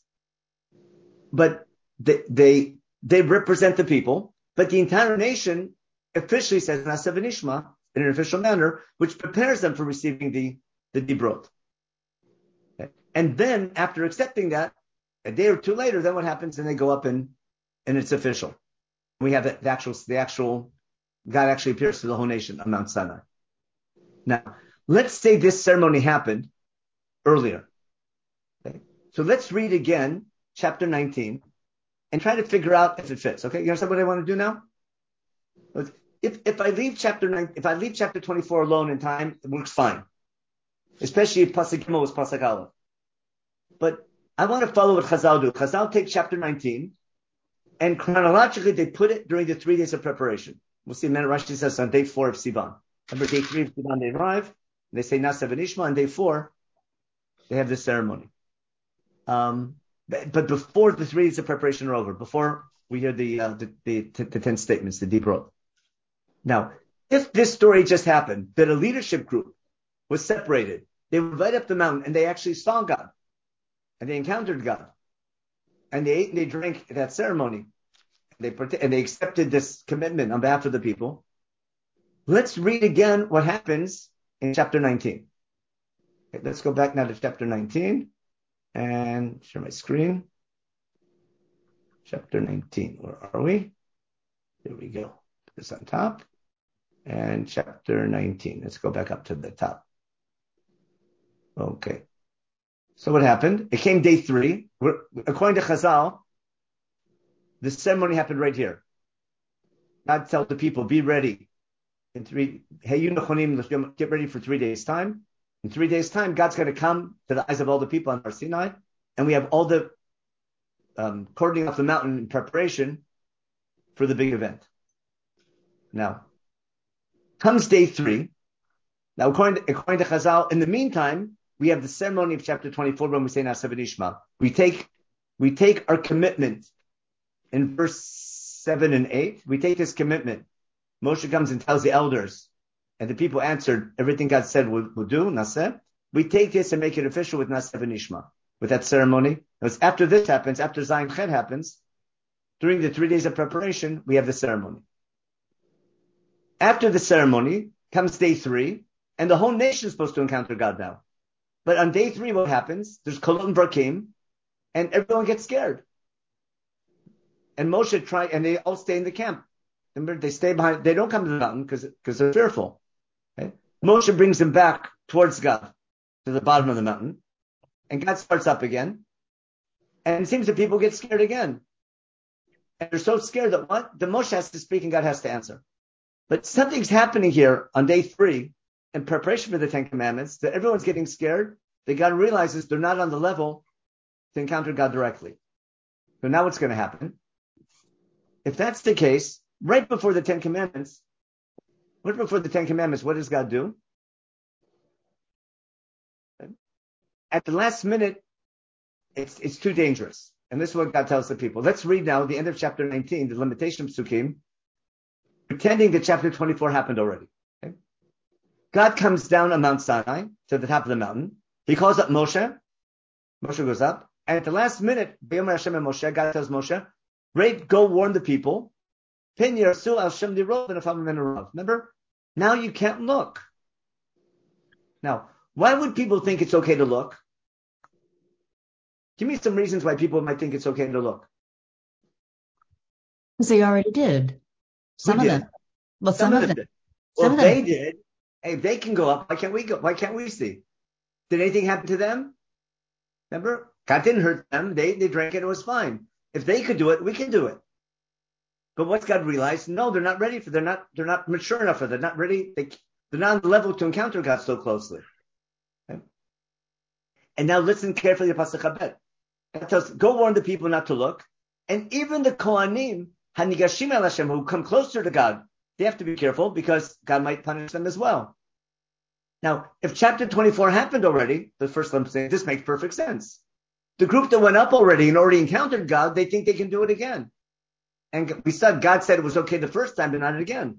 But they represent the people, but the entire nation officially says Na'aseh v'nishma in an official manner, which prepares them for receiving the dibrot. Okay. And then after accepting that, a day or two later, then what happens? And they go up and it's official. We have the actual God actually appears to the whole nation on Mount Sinai. Now, let's say this ceremony happened earlier. Okay. So let's read again chapter 19 and try to figure out if it fits. Okay, you understand what I want to do now? If I leave chapter 24 alone in time, it works fine. Especially if Pasuk Gimel was Pasuk Aleph. But I want to follow what Chazal do. Chazal take chapter 19, and chronologically they put it during the 3 days of preparation. We'll see. Rashi says on day 4 of Sivan. Remember, day 3 of Sivan they arrive. And they say Na'aseh v'nishma. On day 4, they have this ceremony. But before the 3 days of preparation are over, before we hear the 10 statements, the dibrot. Now, if this story just happened, that a leadership group was separated, they were right up the mountain and they actually saw God, and they encountered God, and they ate and they drank at that ceremony, and they accepted this commitment on behalf of the people. Let's read again what happens in chapter 19. Okay, let's go back now to chapter 19. And share my screen. Chapter 19. Where are we? Here we go. Put this on top. And chapter 19. Let's go back up to the top. Okay. So what happened? It came day 3. According to Chazal, the ceremony happened right here. God tells the people, be ready. Hey, you Nechonim, get ready for 3 days' time. In 3 days' time, God's going to come to the eyes of all the people on Har Sinai, and we have all the cordoning off the mountain in preparation for the big event. Now, comes day 3. Now, according to Chazal, in the meantime, we have the ceremony of chapter 24 when we say Na'aseh v'nishma. We take our commitment in verse 7 and 8. We take this commitment. Moshe comes and tells the elders, and the people answered everything God said we'll do, Naseh. We take this and make it official with Na'aseh v'nishma, with that ceremony. Because after this happens, after Zayin Chet happens, during the 3 days of preparation, we have the ceremony. After the ceremony comes day 3, and the whole nation is supposed to encounter God now. But on day 3, what happens? There's Kolot and Brakim, and everyone gets scared. And Moshe and they all stay in the camp. Remember, they stay behind, they don't come to the mountain because they're fearful. Okay? Moshe brings them back towards God, to the bottom of the mountain, and God starts up again. And it seems that people get scared again. And they're so scared that what? The Moshe has to speak and God has to answer. But something's happening here on day 3 in preparation for the 10 Commandments that everyone's getting scared, that God realizes they're not on the level to encounter God directly. So now what's going to happen? If that's the case, right before the 10 Commandments, what does God do? At the last minute, it's too dangerous. And this is what God tells the people. Let's read now the end of chapter 19, the limitation of Psukim, pretending that chapter 24 happened already. Okay? God comes down on Mount Sinai to the top of the mountain. He calls up Moshe. Moshe goes up. And at the last minute, God tells Moshe, "Great, go warn the people. Remember? Now you can't look. Now, why would people think it's okay to look? Give me some reasons why people might think it's okay to look. Because they already did. Some of them. Well, some of them did. Well, they did. Hey, if they can go up, why can't we go? Why can't we see? Did anything happen to them? Remember? God didn't hurt them. They drank it. It was fine. If they could do it, we can do it. But what's God realized? No, they're not ready for. They're not mature enough for. They're not ready. They're not on the level to encounter God so closely. Okay? And now listen carefully to Pasuk Habet. God tells, go warn the people not to look. And even the Kohanim, Hanigashim El Hashem, who come closer to God, they have to be careful because God might punish them as well. Now, if chapter 24 happened already, the first one saying this makes perfect sense. The group that went up already and already encountered God, they think they can do it again. And we said God said it was okay the first time, but not again.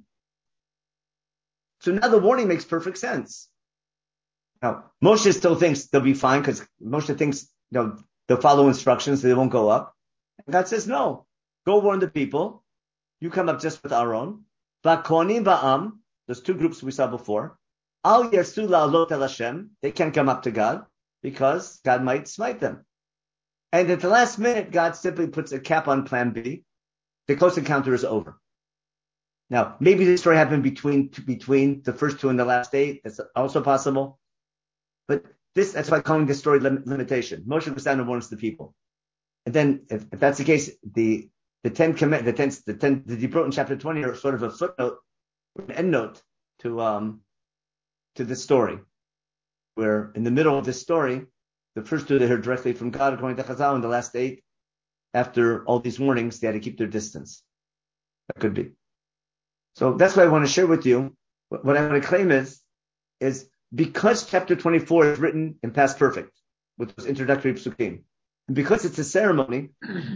So now the warning makes perfect sense. Now, Moshe still thinks they'll be fine because Moshe thinks they'll follow instructions, so they won't go up. And God says, no, go warn the people. You come up just with Aaron. Va'konim va'am, those 2 groups we saw before. Al yersu la'alot el Hashem, they can't come up to God because God might smite them. And at the last minute, God simply puts a cap on plan B. The close encounter is over. Now, maybe this story happened between the first 2 and the last 8. That's also possible. But that's why I'm calling this story limitation. Moshe goes down and warns the people. And then, if that's the case, the Dibrot in chapter 20 are sort of a footnote, an endnote to this story, where in the middle of this story, the first 2 they heard directly from God, according to Chazal, and the last 8, after all these warnings, they had to keep their distance. That could be. So that's what I want to share with you. What I want to claim is because chapter 24 is written in past perfect, with those introductory psukim, and because it's a ceremony,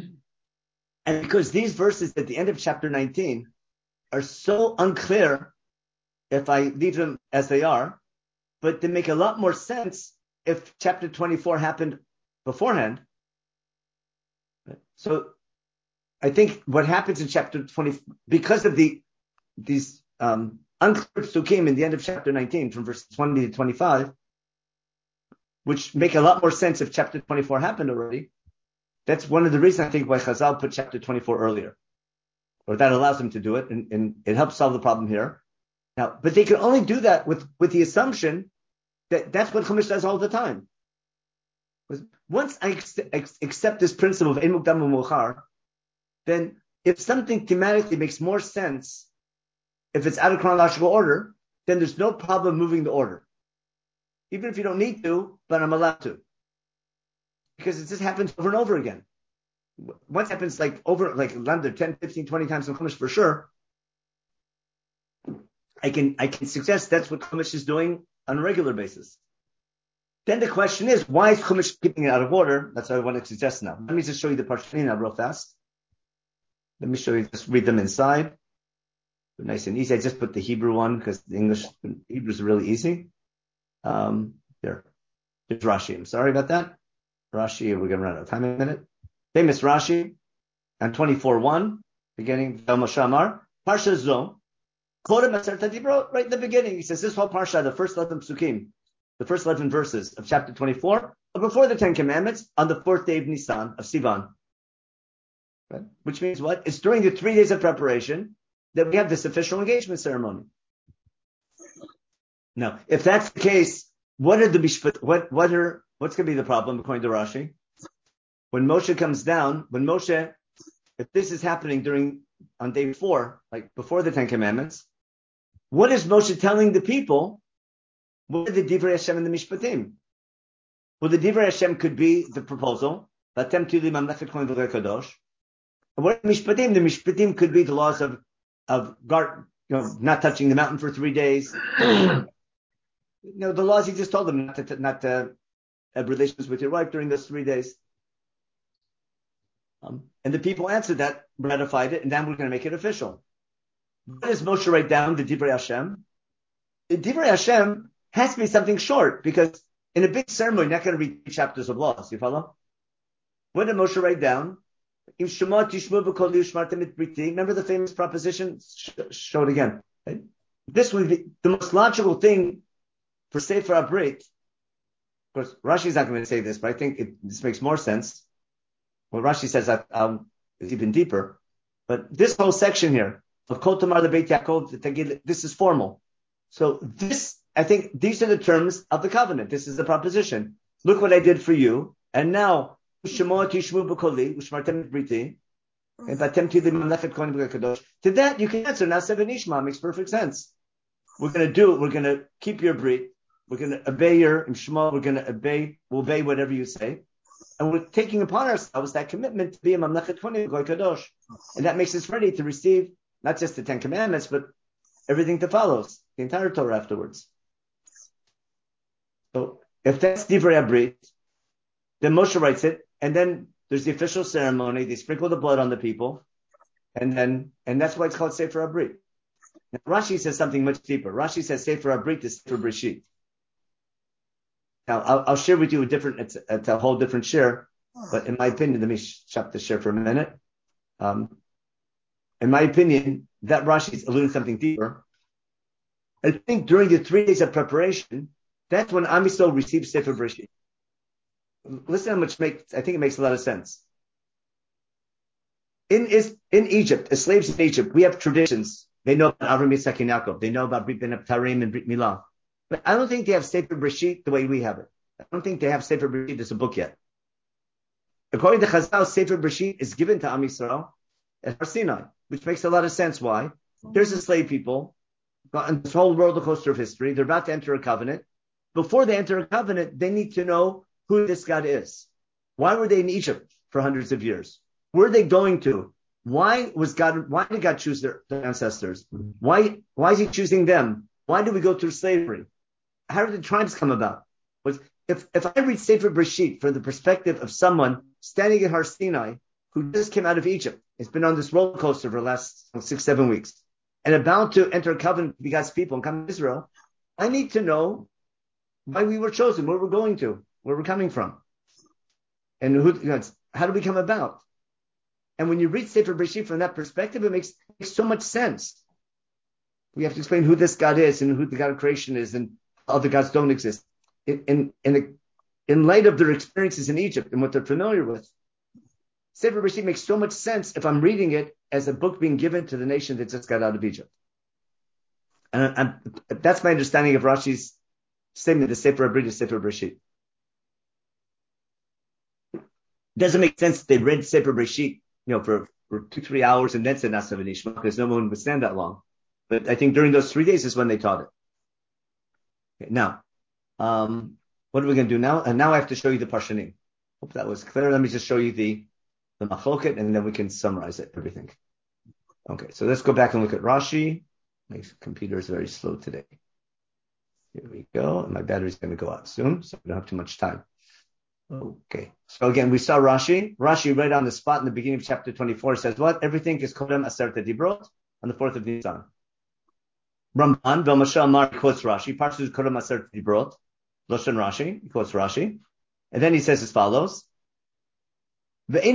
and because these verses at the end of chapter 19 are so unclear if I leave them as they are, but they make a lot more sense if chapter 24 happened beforehand. So I think what happens in chapter 20, because of these unclear psukim in the end of chapter 19 from verse 20 to 25, which make a lot more sense if chapter 24 happened already, that's one of the reasons I think why Chazal put chapter 24 earlier, or that allows them to do it, and it helps solve the problem here. Now, but they can only do that with the assumption that that's what Chumash does all the time. Once I accept this principle of Ein Mukdam U'Meuchar, then if something thematically makes more sense, if it's out of chronological order, then there's no problem moving the order. Even if you don't need to, but I'm allowed to. Because it just happens over and over again. Once it happens like 10, 15, 20 times in Chumash for sure, I can suggest that's what Chumash is doing on a regular basis. Then the question is, why is Chumash keeping it out of order? That's what I want to suggest now. Let me just show you the Parshanim now real fast. Let me show you, just read them inside. They're nice and easy. I just put the Hebrew one because the Hebrew is really easy. There's Rashi. I'm sorry about that. Rashi, we're going to run out of time in a minute. Famous Rashi, and 24:1, beginning, Moshe Amar, Parsha Zo, Kodem Aseret Dibrot, right in the beginning. He says, this whole Parsha, the first 11 psukim, the first 11 verses of chapter 24, are before the 10 Commandments, on the 4th day of Nisan, of Sivan. Right? Which means what? It's during the 3 days of preparation that we have this official engagement ceremony. Now, if that's the case, what's going to be the problem according to Rashi? When Moshe comes down, if this is happening on day 4, like before the 10 Commandments, what is Moshe telling the people? What are the Divrei Hashem and the Mishpatim? Well, the Divrei Hashem could be the proposal, Vatem Tili Mamlechet Kohen V'Gei Kadosh. And what are the Mishpatim? The Mishpatim could be the laws of not touching the mountain for 3 days. The laws he just told them not to have relations with your wife during those 3 days. And the people answered that, ratified it, and then we're going to make it official. What does Moshe write down? The Divrei Hashem. The Divrei Hashem has to be something short, because in a big ceremony, you're not going to read chapters of laws. You follow? What did Moshe write down? Remember the famous proposition? Show it again. Right? This would be the most logical thing for Sefer HaBrit. Of course, Rashi's not going to say this, but I think this makes more sense. Well, Rashi says that is even deeper. But this whole section here of Kol Tamar Lebeit Yaakov, this is formal. So I think these are the terms of the covenant. This is the proposition. Look what I did for you, and now to that you can answer now. Seven Ishma makes perfect sense. We're going to keep your brit. We're going to obey your Shema. We'll obey whatever you say. And we're taking upon ourselves that commitment to be a Mamlechet Kohen V'Gei Kadosh. And that makes us ready to receive not just the 10 Commandments, but everything that follows, the entire Torah afterwards. So if that's Divrei HaBrit, then Moshe writes it, and then there's the official ceremony. They sprinkle the blood on the people, and that's why it's called Sefer HaBrit. Now, Rashi says something much deeper. Rashi says Sefer HaBrit is Sefer Breshit. Now, I'll share with you it's a whole different share, but in my opinion, let me stop the share for a minute. In my opinion, that Rashi is alluding to something deeper. I think during the 3 days of preparation, that's when Am Yisrael receives Sefer Breshit. Listen how much I think it makes a lot of sense. In Egypt, as slaves in Egypt, we have traditions. They know about Avram, Yitzchak, and Yaakov. They know about Brit Ben Abtarim and Brit Milah. But I don't think they have Sefer Breshit the way we have it. I don't think they have Sefer Breshit as a book yet. According to Chazal, Sefer Breshit is given to Am Yisrael at Har Sinai, which makes a lot of sense. Why? There's a slave people on this whole roller coaster of history. They're about to enter a covenant. Before they enter a covenant, they need to know who this God is. Why were they in Egypt for hundreds of years? Where are they going to? Why did God choose their ancestors? Why is he choosing them? Why did we go through slavery? How did the tribes come about? If I read Sefer Breshit from the perspective of someone standing at Har Sinai who just came out of Egypt, has been on this roller coaster for the last 6-7 weeks, and about to enter a covenant with God's people and come to Israel, I need to know why we were chosen, where we're going to, where we're coming from, and how do we come about? And when you read Sefer Breshit from that perspective, it makes so much sense. We have to explain who this God is and who the God of creation is, and other gods don't exist. In light of their experiences in Egypt and what they're familiar with, Sefer Breshit makes so much sense if I'm reading it as a book being given to the nation that just got out of Egypt. And that's my understanding of Rashi's statement, the Sefer HaBrit is Sefer Breshit. Doesn't make sense that they read Sefer Breshit, for 2-3 hours and then said Nasa V'Nishma, because no one would stand that long. But I think during those 3 days is when they taught it. Okay, now, what are we going to do now? And now I have to show you the Parshanim. Hope that was clear. Let me just show you the Machloket, and then we can summarize it, everything. Okay, so let's go back and look at Rashi. My computer is very slow today. Here we go. And my battery's going to go out soon, so we don't have too much time. Okay. So again, we saw Rashi. Rashi right on the spot in the beginning of chapter 24 says what? Everything is Kodem Aseret Dibrot on the 4th of Nisan. Ramban, Moshe Amar quotes Rashi. Parshas Kodem Aseret Dibrot. Loshen Rashi, he quotes Rashi. And then he says as follows. He says,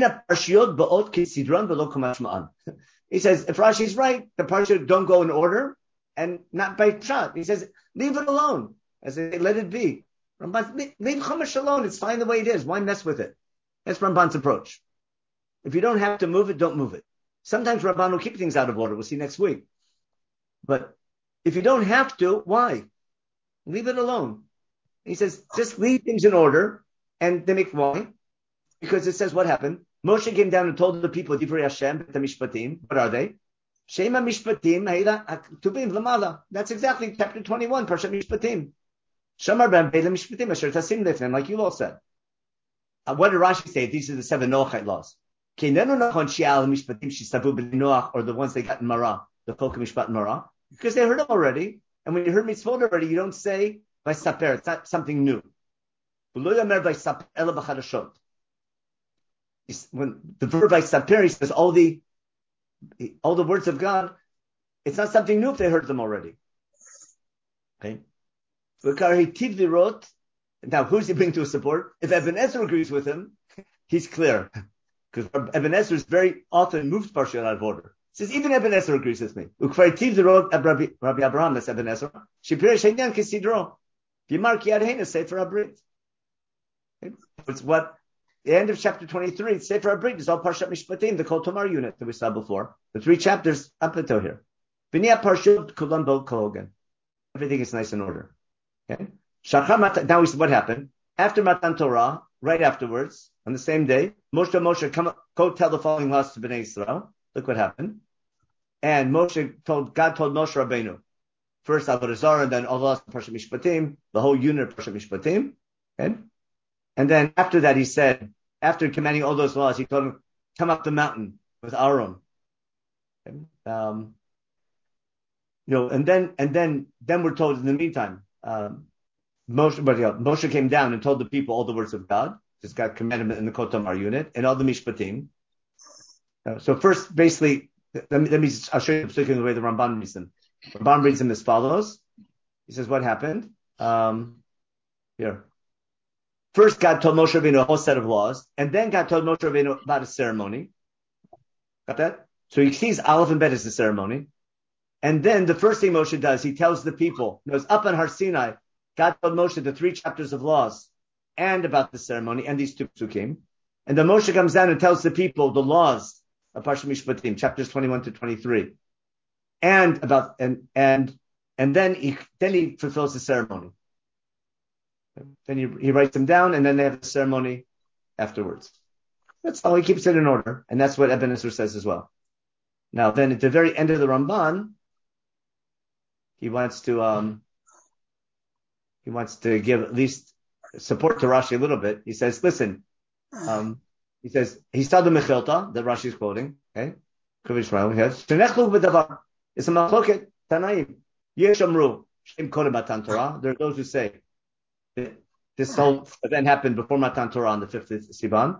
if Rashi's right, the parsha don't go in order and not by shot. He says, leave it alone. I say, let it be. Ramban, leave Chumash alone. It's fine the way it is. Why mess with it? That's Ramban's approach. If you don't have to move it, don't move it. Sometimes Ramban will keep things out of order. We'll see next week. But if you don't have to, why? Leave it alone. He says, just leave things in order. And they make why? Because it says what happened. Moshe came down and told the people, Divrei Hashem, the Mishpatim. What are they? Shema Mishpatim, Tubim Lamala. That's exactly chapter 21, Parshat Mishpatim. Shamar Ben Beila Mishpatim, Asher Tasim Lefnim, like you all said. What did Rashi say? These are the 7 Noachite laws. Or the ones they got in Marah, the folk of Mishpat Marah. Because they heard them already. And when you heard mitzvot already, you don't say by saper. It's not something new. When the verb by saper, he says all the words of God, it's not something new if they heard them already. Okay. Now, who's he bring to support? If Ibn Ezra agrees with him, he's clear. Because Ibn Ezra is very often moved partially out of order. He says, even Ibn Ezra agrees with me. Rabbi Abraham, that's Ibn Ezra. It's what the end of chapter 23, Sefer HaBrit is all Parshat Mishpatim, the Kol Tomar unit that we saw before. The 3 chapters up until here. Everything is nice in order. Okay? Now what happened? After Matan Torah, right afterwards, on the same day, Moshe, go tell the following laws to Bnei Israel. Look what happened. And God told Moshe Rabbeinu, first Avodah Zarah, and then all the laws of Parshat Mishpatim, the whole unit of Parshat Mishpatim. Okay? And then after that, he said, after commanding all those laws, he told him, come up the mountain with Aaron. Okay? And then we're told in the meantime, Moshe came down and told the people all the words of God. Just got commandment in the Kol Tomar unit and all the Mishpatim. So first, basically, I'll show you the way the Ramban reads them. Ramban reads them as follows. He says, what happened? Here. First, God told Moshe Rabbeinu a whole set of laws, and then God told Moshe Rabbeinu about a ceremony. Got that? So he sees Aleph and Bet as a ceremony. And then the first thing Moshe does, he tells the people, up on Har Sinai, God told Moshe the 3 chapters of laws and about the ceremony and these 2 psukim. And then Moshe comes down and tells the people the laws of Parshat Mishpatim, chapters 21 to 23. And then he fulfills the ceremony. Then he writes them down, and then they have the ceremony afterwards. That's how he keeps it in order, and that's what Ibn Ezra says as well. Now, then at the very end of the Ramban, he wants to give at least support to Rashi a little bit. He says, listen, he says he saw the Mechilta that Rashi is quoting. Okay, it's a machloket Tanaim. Yeshamru Shem Kodem Matan Torah. There are those who say this whole event happened before Matan Torah on the 5th of Sivan.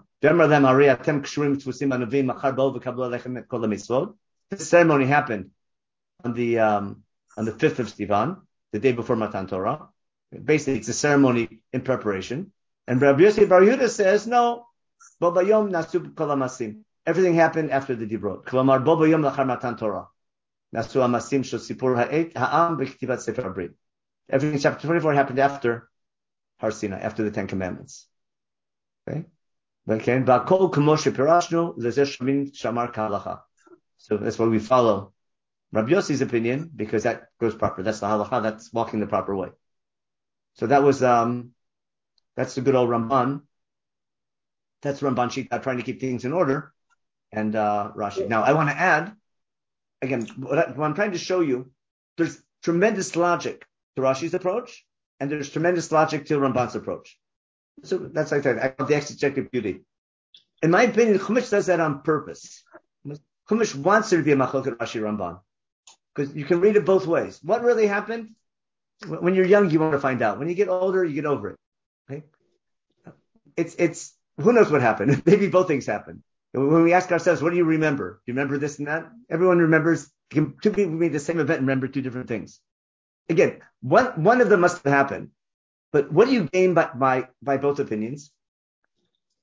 This ceremony happened on the 5th of Sivan, the day before Matan Torah. Basically, it's a ceremony in preparation. And Rabbi Yossi Bar Yehuda says, no, Bobayom Nasu Kol Amasim. Everything happened after the Dibrot. Klamar Bobayom Lachar Matan Torah. Nasu Amasim Shel Sipur Ha'am B'Ktivat Sefer HaBrit. Everything in chapter 24 happened after Har Sinai, after the 10 Commandments. Okay? Ba'kol K'moshe Pirashnu Lezer Shamin Shamar K'halacha. So that's why we follow Rabbi Yossi's opinion, because that goes proper. That's the halacha. That's walking the proper way. So that was, that's the good old Ramban. That's Ramban Shita trying to keep things in order. And Rashi. Now, I want to add, again, what I'm trying to show you, there's tremendous logic to Rashi's approach, and there's tremendous logic to Ramban's approach. So that's like that. I call the exegetic beauty. In my opinion, Chumash does that on purpose. Chumash wants there to be a machloket Rashi Ramban, because you can read it both ways. What really happened? When you're young, you want to find out. When you get older, you get over it. Okay? It's who knows what happened? Maybe both things happened. When we ask ourselves, what do you remember? Do you remember this and that? Everyone remembers. 2 people made the same event and remember 2 different things. Again, one of them must have happened. But what do you gain by both opinions?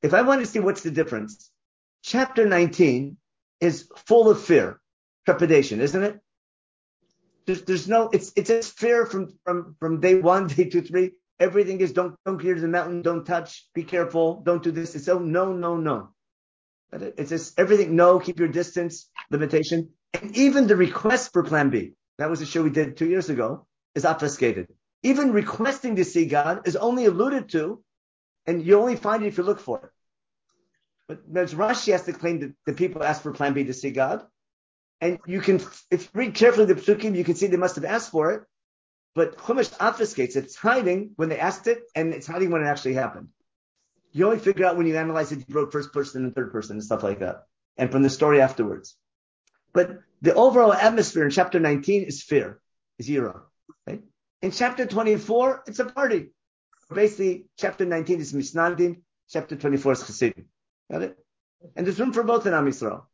if I want to see what's the difference, chapter 19 is full of fear, trepidation, isn't it? There's no, it's just fear from day 1, day 2, 3. Everything is don't go to the mountain, don't touch, be careful, don't do this. It's no. It's just everything, no, keep your distance, limitation. And even the request for plan B, that was a show we did 2 years ago, is obfuscated. Even requesting to see God is only alluded to, and you only find it if you look for it. But there's Rashi has to claim that the people asked for plan B to see God. And you can, if you read carefully the Psukim, you can see they must have asked for it. But Chumash obfuscates it. It's hiding when they asked it, and it's hiding when it actually happened. You only figure out when you analyze it, you wrote first person and third person and stuff like that. And from the story afterwards. But the overall atmosphere in chapter 19 is fear, is yira. Right? In chapter 24, it's a party. Basically, chapter 19 is Misnadin, chapter 24 is Chassidim. Got it? And there's room for both in Am Yisrael.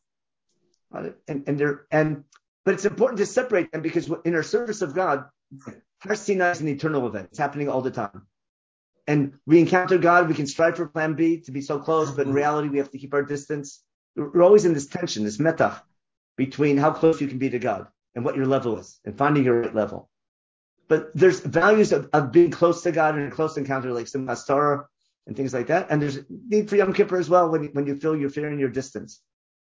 Got it? But it's important to separate them because in our service of God, Har Sinai is an eternal event. It's happening all the time. And we encounter God, we can strive for plan B to be so close, but in reality, we have to keep our distance. We're always in this tension, this metach between how close you can be to God and what your level is and finding your right level. But there's values of being close to God in a close encounter like Simchas Torah and things like that. And there's need for Yom Kippur as well when you feel your fear and your distance.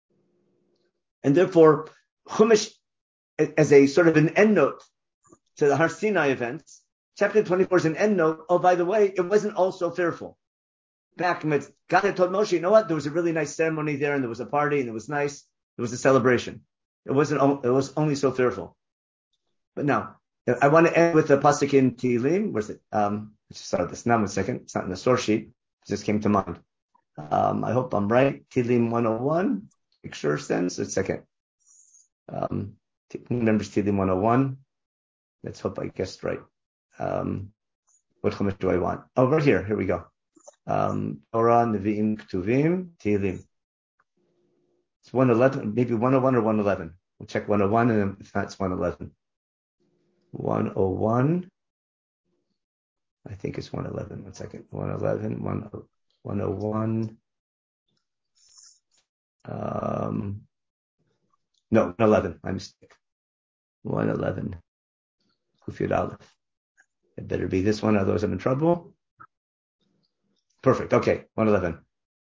And therefore, Chumash, as a sort of an end note to the Har Sinai events, chapter 24 is an end note. Oh, by the way, it wasn't all so fearful. Back when God had told Moshe, you know what? There was a really nice ceremony there, and there was a party, and it was nice. It was a celebration. It was only so fearful. But now, I want to end with the pasuk in Tehillim. Where's it? Let's start this now. 1 second. It's not in the source sheet. It just came to mind. I hope I'm right. Tehillim 101. Make sure sense. 1 second. Remembers Tehillim 101. Let's hope I guessed right. What chumash do I want? Oh, right here. Here we go. Torah, Nevi'im, Ketuvim, Tehillim. It's 111, maybe 101 or 111. We'll check 101, and if not, it's 111. 101. I think it's 111. 1 second. 111, 101. No, 111. My mistake. 111. Kufiyud Aleph. It better be this one, otherwise I'm in trouble. Perfect. Okay, 111.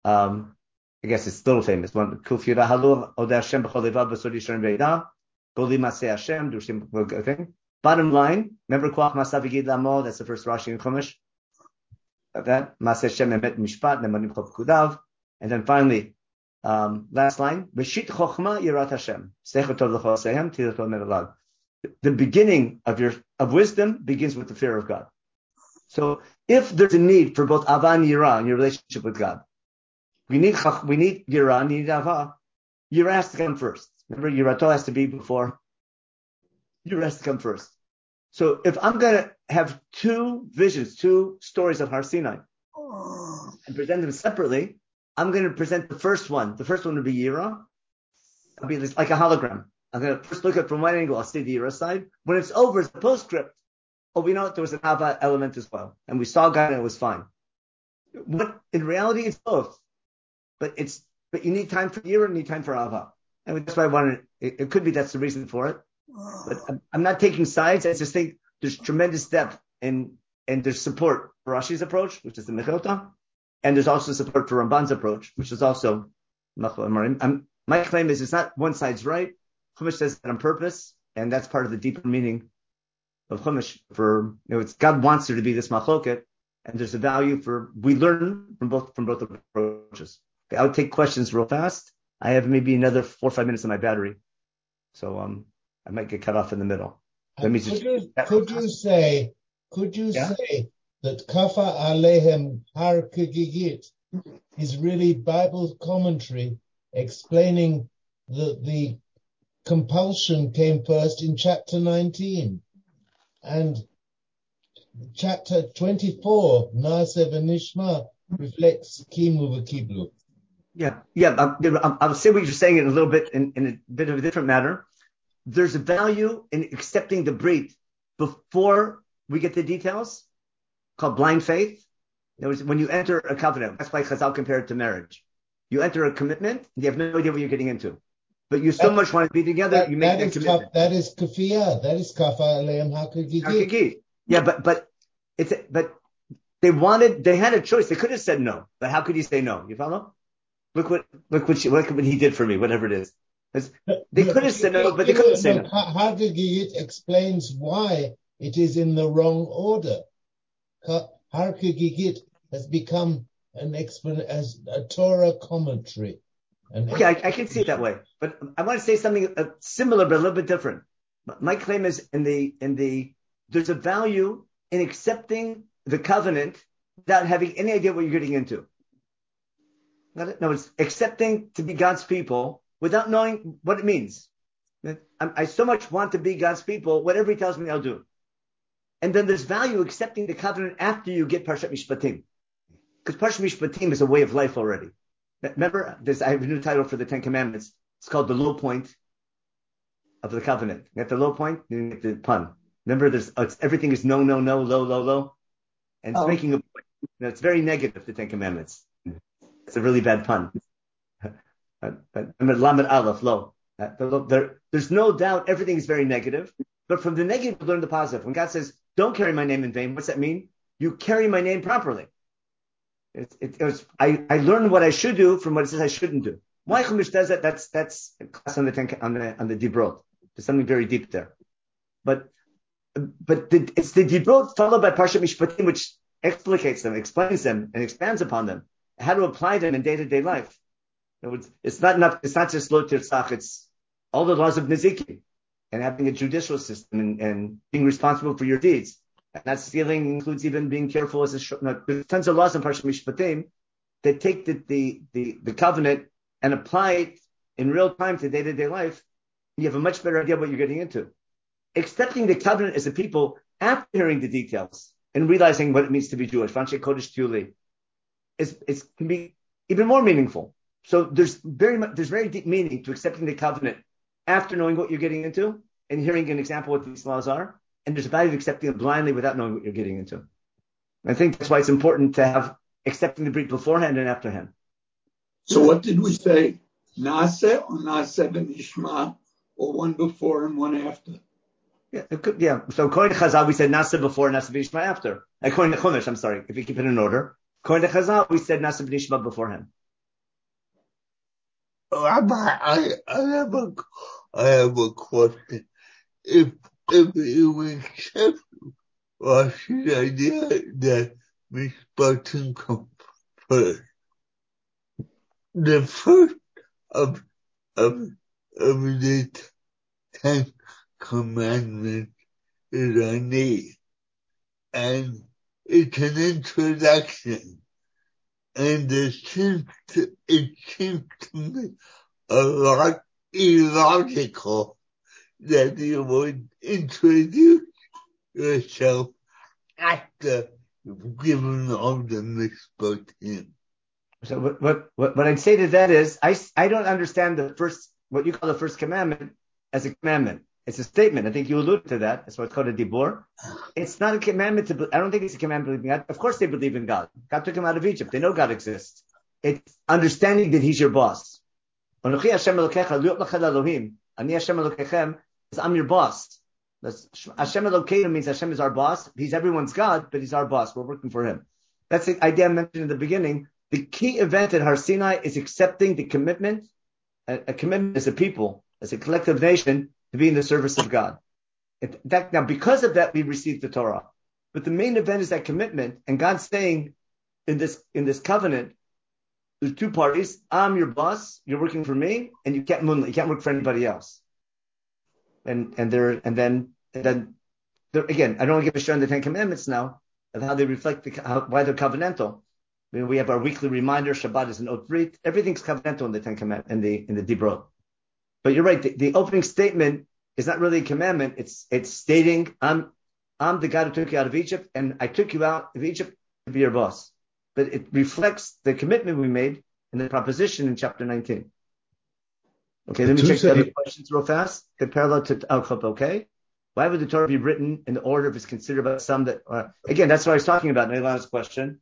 I guess it's still famous. One Kufiyud Halu Odeh Hashem b'chol levav v'sod yisrael v'edah Goli Maseh Hashem Dushim thing. Bottom line, remember Koach Masav Yigid Lamo, that's the first Rashi in Chumash. That Maseh Hashem Emet Mishpat Nemanim Chol Pekudav. And then finally, last line, B'shit Chochma Yirat Hashem Seichot Tov L'chol Sehem Tilat Tov Me'elav. The beginning of wisdom begins with the fear of God. So if there's a need for both Ava and Yira in your relationship with God, we need Yira, need Ava. Yira has to come first. Remember, Yirato has to be before. Yira has to come first. So if I'm going to have two visions, two stories of Har Sinai, and present them separately, I'm going to present the first one. The first one would be Yira. It'll be like a hologram. I'm going to first look at it from one angle. I'll see the Yira side. When it's over, it's a postscript. Oh, we know there was an Ava element as well. And we saw God and it was fine. But in reality, it's both. But you need time for Yira and you need time for Ava. And that's why I wanted, it could be that's the reason for it. But I'm not taking sides. I just think there's tremendous depth and there's support for Rashi's approach, which is the Mechilta. And there's also support for Ramban's approach, which is also Machal Marim. My claim is it's not one side's right. Chumash says that on purpose, and that's part of the deeper meaning of Chumash. It's God wants there to be this machloket, and there's a value we learn from both approaches. Okay, I would take questions real fast. I have maybe another 4 or 5 minutes on my battery, so I might get cut off in the middle. Could you say that Kafa Alehem Har Kegigit is really Bible commentary explaining that the compulsion came first in chapter 19 and chapter 24, Naaseh v'Nishma, reflects Kimu v'Kiblu. I'll say what you're saying in a little bit, in a bit of a different matter. There's a value in accepting the brit before we get the details, called blind faith. In other words, when you enter a covenant, that's why Chazal compared it to marriage. You enter a commitment, you have no idea what you're getting into. But you so much want to be together, you make that commitment. That is kafiyah. That is kafa aleim hakagigit. Yeah, but they had a choice. They could have said no, but how could you say no? You follow? Look what he did for me, whatever it is. They could have said no, but they couldn't say no. Hakagigit explains why it is in the wrong order. Hakagigit has become as a Torah commentary. Okay, I can see it that way, but I want to say something similar but a little bit different. My claim is there's a value in accepting the covenant without having any idea what you're getting into. No, it's accepting to be God's people without knowing what it means. I so much want to be God's people, whatever He tells me I'll do. And then there's value accepting the covenant after you get Parshat Mishpatim, because Parshat Mishpatim is a way of life already. Remember, I have a new title for the Ten Commandments. It's called the low point of the covenant. You get the low point, you get the pun. Remember, everything is no, low. And it's making a point. It's very negative, the Ten Commandments. It's a really bad pun. But Lamed Aleph, low. There's no doubt everything is very negative. But from the negative, learn the positive. When God says, don't carry my name in vain, what's that mean? You carry my name properly. I learned what I should do from what it says I shouldn't do. Why Chumash does that? That's a class on the Dibrot. There's something very deep there. But it's the Dibrot followed by Parshat Mishpatim, which explicates them, explains them, and expands upon them, how to apply them in day-to-day life. It's not enough. It's not just lo tirtzach. It's all the laws of Nezikin and having a judicial system and being responsible for your deeds. And that stealing includes even being careful as there's tons of laws in Parshat Mishpatim that take the covenant and apply it in real time to day-to-day life. You have a much better idea what you're getting into. Accepting the covenant as a people after hearing the details and realizing what it means to be Jewish, Vanshe Kodesh Tiuli, can be even more meaningful. So there's very deep meaning to accepting the covenant after knowing what you're getting into and hearing an example of what these laws are. And there's a value of accepting it blindly without knowing what you're getting into. I think that's why it's important to have accepting the brit beforehand and afterhand. So what did we say? Nase or Nase Benishma, or one before and one after? Yeah, it could, yeah. So according to Chazal, we said Nase before, Nase Benishma after. According to Chumash, I'm sorry, if you keep it in order. According to Chazal, we said Nase Benishma beforehand. Rabbi, I have a question. If you accept Rashi's idea that Mishpatim comes first, the first of the 10 commandments is Ani, and it's an introduction. And it seems to me a lot illogical that you would introduce yourself after giving all the Mishpatim. So what I'd say to that is, I don't understand what you call the first commandment as a commandment. It's a statement. I think you alluded to that. That's what's called a dibur. It's not a commandment I don't think it's a commandment to believe in God. Of course they believe in God. God took them out of Egypt. They know God exists. It's understanding that He's your boss. Anochi Hashem Elokecha, liot lachad Elohim. Ani Hashem Elokechem is I'm your boss. Hashem Elokeinu means Hashem is our boss. He's everyone's God, but He's our boss. We're working for Him. That's the idea I mentioned in the beginning. The key event at Har Sinai is accepting the commitment, a commitment as a people, as a collective nation, to be in the service of God. Now, because of that, we received the Torah. But the main event is that commitment, and God saying in this covenant, there's two parties. I'm your boss. You're working for me, and you can't work for anybody else. And then again, I don't want to give a show on the Ten Commandments now of how they reflect why they're covenantal. I mean, we have our weekly reminder. Shabbat is an oath brit. Everything's covenantal in the Ten Commandments in the Dibrot. But you're right. The opening statement is not really a commandment. It's stating I'm the God who took you out of Egypt, and I took you out of Egypt to be your boss. But it reflects the commitment we made in the proposition in chapter 19. Okay, let me check the other questions real fast. The parallel to Al-Khop, okay? Why would the Torah be written in the order if it's considered by some that again, that's what I was talking about in Elana's question.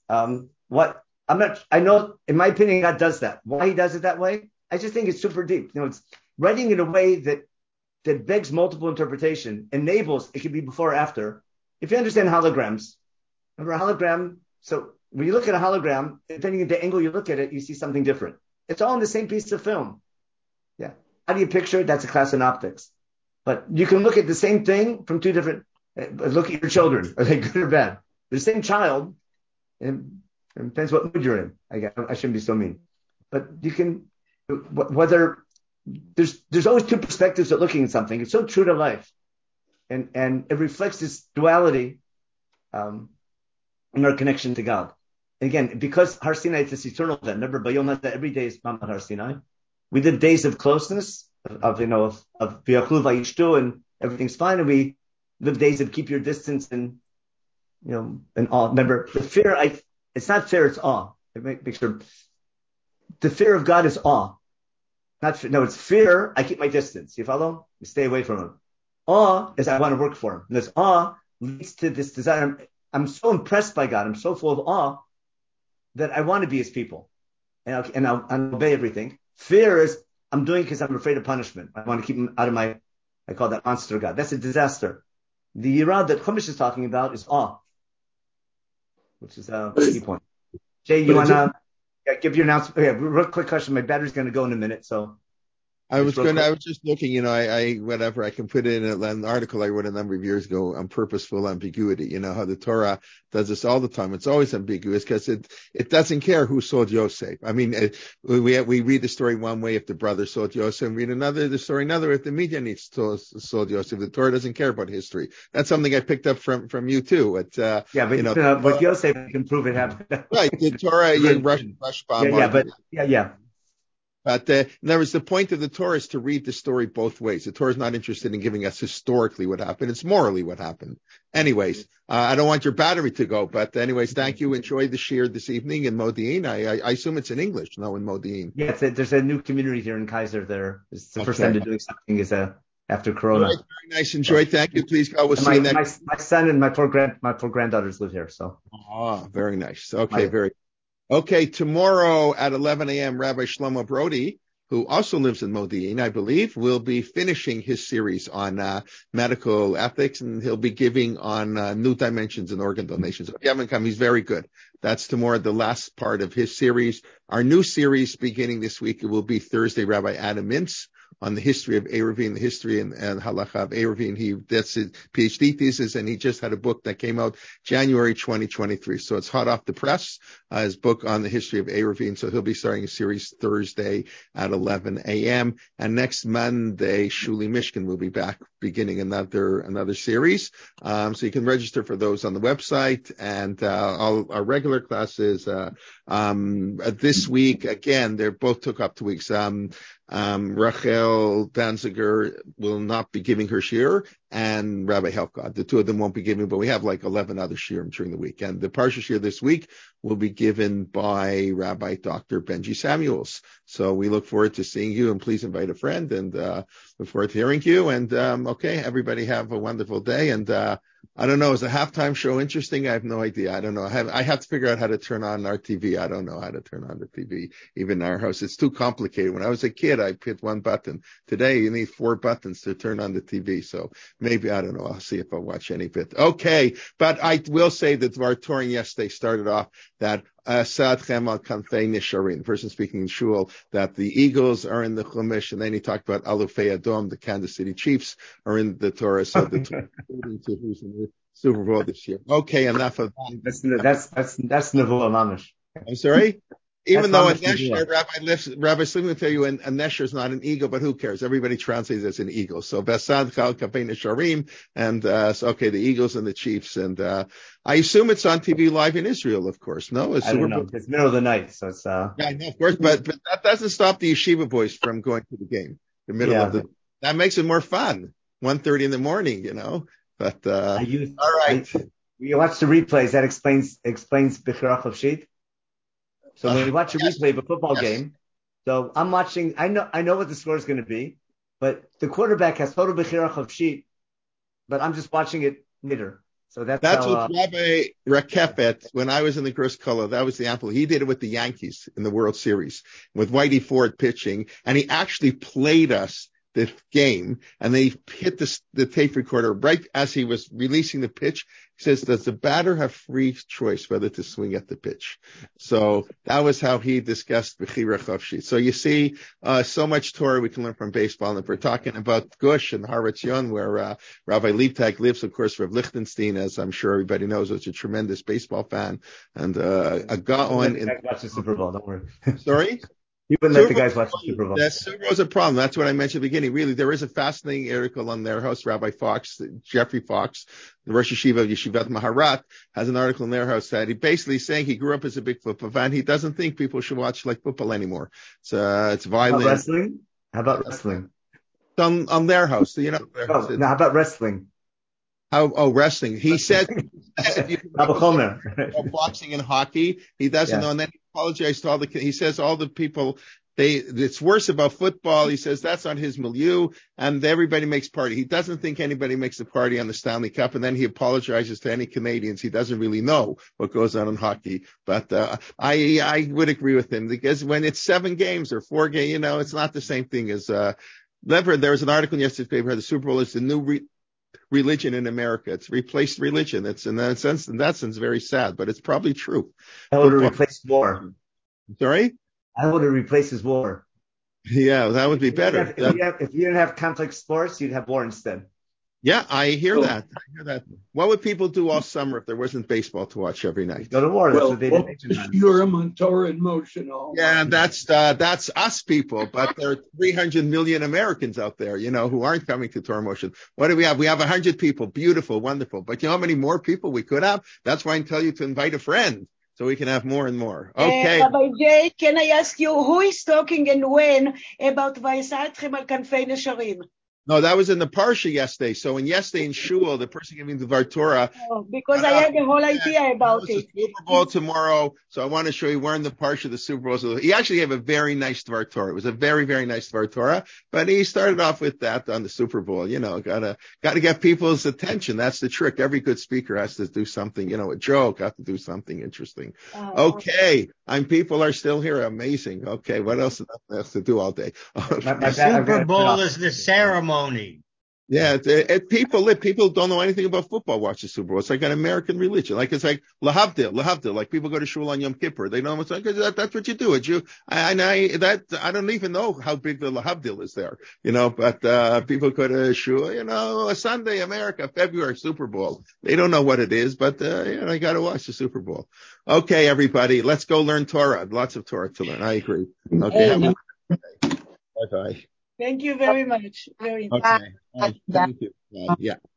I know, in my opinion, God does that. Why he does it that way? I just think it's super deep. It's writing in a way that begs multiple interpretation, enables, it could be before or after. If you understand holograms, remember a hologram? So when you look at a hologram, depending on the angle you look at it, you see something different. It's all in the same piece of film. Yeah. How do you picture it? That's a class in optics. But you can look at the same thing from two different, look at your children. Are they good or bad? The same child, and it depends what mood you're in. I shouldn't be so mean. But you can, whether, there's always two perspectives at looking at something. It's so true to life. And it reflects this duality in our connection to God. And again, because Har Sinai is this eternal event. Remember, Bayom Hazeh, every day is Mamad Har Sinai. We live days of closeness, of V'yachlu V'yishtu, and everything's fine. And we live days of keep your distance and awe. Remember, the fear, it's not fear, it's awe. Make sure. The fear of God is awe. It's fear, I keep my distance. You follow? You stay away from him. Awe is I want to work for him. And this awe leads to this desire. I'm so impressed by God. I'm so full of awe that I want to be his people. And I'll obey everything. Fear is I'm doing because I'm afraid of punishment. I want to keep him out of I call that monster God. That's a disaster. The Yirah that Chumash is talking about is awe, which is a key point. Jay, you want to give your announcement? Yeah, real quick question. My battery's going to go in a minute, so. I was just looking, I can put in an article I wrote a number of years ago on purposeful ambiguity. How the Torah does this all the time. It's always ambiguous because it doesn't care who sold Yosef. I mean, we read the story one way if the brother sold Yosef, and read the story another if the Midianites sold Yosef. The Torah doesn't care about history. That's something I picked up from you too. With Yosef, you can prove it happened. Right, the Torah, you rush bomb. Yeah. But in other words, the point of the Torah is to read the story both ways. The Torah is not interested in giving us historically what happened. It's morally what happened. Anyways, I don't want your battery to go. But anyways, thank you. Enjoy the shiur this evening in Modi'in. I assume it's in English, no, in Modi'in. Yeah, there's a new community here in Kaiser there. It's the first time they're doing something after Corona. Right, very nice. Enjoy. Thank you. Please go. We'll see you next. My son and my four granddaughters live here. So. Oh, very nice. Okay, Okay, tomorrow at 11 a.m., Rabbi Shlomo Brody, who also lives in Modi'in, I believe, will be finishing his series on medical ethics, and he'll be giving on new dimensions in organ donations. If you haven't come, he's very good. That's tomorrow, the last part of his series. Our new series beginning this week, it will be Thursday, Rabbi Adam Mintz on the history of Eruvin, the history and halacha of Eruvin. That's his PhD thesis, and he just had a book that came out January 2023. So it's hot off the press, his book on the history of Eruvin. So he'll be starting a series Thursday at 11 a.m. And next Monday, Shuli Mishkin will be back beginning another series. So you can register for those on the website, and all our regular classes this week, again, they both took up 2 weeks. Rachel Danziger will not be giving her shiur, and Rabbi Helfgott. The two of them won't be giving, but we have like 11 other shiurim during the week. And the Parsha shiur this week will be given by Rabbi Dr. Benji Samuels. So we look forward to seeing you, and please invite a friend, and look forward to hearing you. And okay, everybody have a wonderful day. And I don't know, is the halftime show interesting? I have no idea. I don't know. I have to figure out how to turn on our TV. I don't know how to turn on the TV, even in our house. It's too complicated. When I was a kid, I hit one button. Today, you need 4 buttons to turn on the TV. So maybe, I don't know. I'll see if I'll watch any of it. Okay. But I will say that our touring yesterday started off that Sadchem al Kanfei Nisharin, the person speaking in Shul, that the Eagles are in the Chumash, and then he talked about Alufei Adom, the Kansas City Chiefs are in the Torah, so the who's in the Super Bowl this year. Okay, enough of that. That's Nevuah Mamish. I'm sorry? Even though a Nesher, Rabbi Slim will tell you a Nesher is not an eagle, but who cares? Everybody translates it as an eagle. So Besad Chal Kapein Sharim, and so okay, the Eagles and the Chiefs, and I assume it's on TV live in Israel, of course. No, I don't know. It's middle of the night, so it's yeah, I know, of course, but that doesn't stop the yeshiva boys from going to the game. The middle of that makes it more fun. 1:30 in the morning, But all right, you watch the replays. That explains Bechirach of Sheet. So when you watch a replay of a football game, so I'm watching, I know what the score is going to be, but the quarterback has total Bechirach of Sheet, but I'm just watching it later. So that's what Rabbi Rakefet, when I was in the Gris Color, that was the ample. He did it with the Yankees in the World Series with Whitey Ford pitching, and he actually played us the game, and they hit the tape recorder right as he was releasing the pitch. He says, does the batter have free choice whether to swing at the pitch? So that was how he discussed Bechira Chavshi. So you see, so much Torah we can learn from baseball. And if we're talking about Gush and Har Etzion, where Rabbi Liebtag lives, of course, Rav Lichtenstein, as I'm sure everybody knows, was a tremendous baseball fan. And a Gaon in watch the Super Bowl, don't worry. Sorry? You wouldn't let the guys watch the Super Bowl. That Super Bowl is a problem. That's what I mentioned at the beginning. Really, there is a fascinating article on their host, Rabbi Fox, Jeffrey Fox, the Rosh Yeshiva of Yeshivat Maharat, has an article in their house that he basically saying he grew up as a big football fan. He doesn't think people should watch like football anymore. It's violent. How about wrestling? How about wrestling? On their house, you know. How about wrestling? Wrestling. He said boxing and hockey. He doesn't know. And then he apologized to all he says all the people, it's worse about football. He says that's not his milieu, and everybody makes party. He doesn't think anybody makes a party on the Stanley Cup, and then he apologizes to any Canadians. He doesn't really know what goes on in hockey. But I would agree with him, because when it's 7 games or 4 games, it's not the same thing as there was an article in yesterday's paper how the Super Bowl is the new religion in America. It's replaced religion. It's in that sense very sad, but it's probably true. How would it replace war? Sorry? How would it replace his war? Yeah, that would be better. If you didn't have conflict sports, you'd have war instead. Yeah, I hear that. What would people do all summer if there wasn't baseball to watch every night? Go to war. That's what they did. Purim on Torah in motion. Yeah, that's us people, but there are 300 million Americans out there, who aren't coming to Torah motion. What do we have? We have 100 people. Beautiful, wonderful. But you know how many more people we could have? That's why I tell you to invite a friend, so we can have more and more. Okay. Rabbi Jay, can I ask you, who is talking and when about Vayisar Etchem al Kanfei Nesharim? No, that was in the Parsha yesterday. So yesterday in Shul, the person giving the Dvar Torah. Because I had the whole idea about it. Super Bowl tomorrow, so I want to show you where in the Parsha the Super Bowl. So he actually gave a very nice Dvar Torah. It was a very, very nice Dvar Torah, but he started off with that on the Super Bowl. Gotta get people's attention. That's the trick. Every good speaker has to do something, a joke, have to do something interesting. Okay. People are still here. Amazing. Okay. What else is there to do all day? The Super Bowl is the ceremony. Yeah, people don't know anything about football. Watch the Super Bowl. It's like an American religion. Like it's like lahavdil. Like people go to shul on Yom Kippur. They know it's like that's what you do. I don't even know how big the lahavdil is there. But people go to shul. A Sunday, America, February Super Bowl. They don't know what it is, but they got to watch the Super Bowl. Okay, everybody, let's go learn Torah. Lots of Torah to learn. I agree. Okay, bye bye. Thank you very much. Very much. Okay. Thank you. Yeah.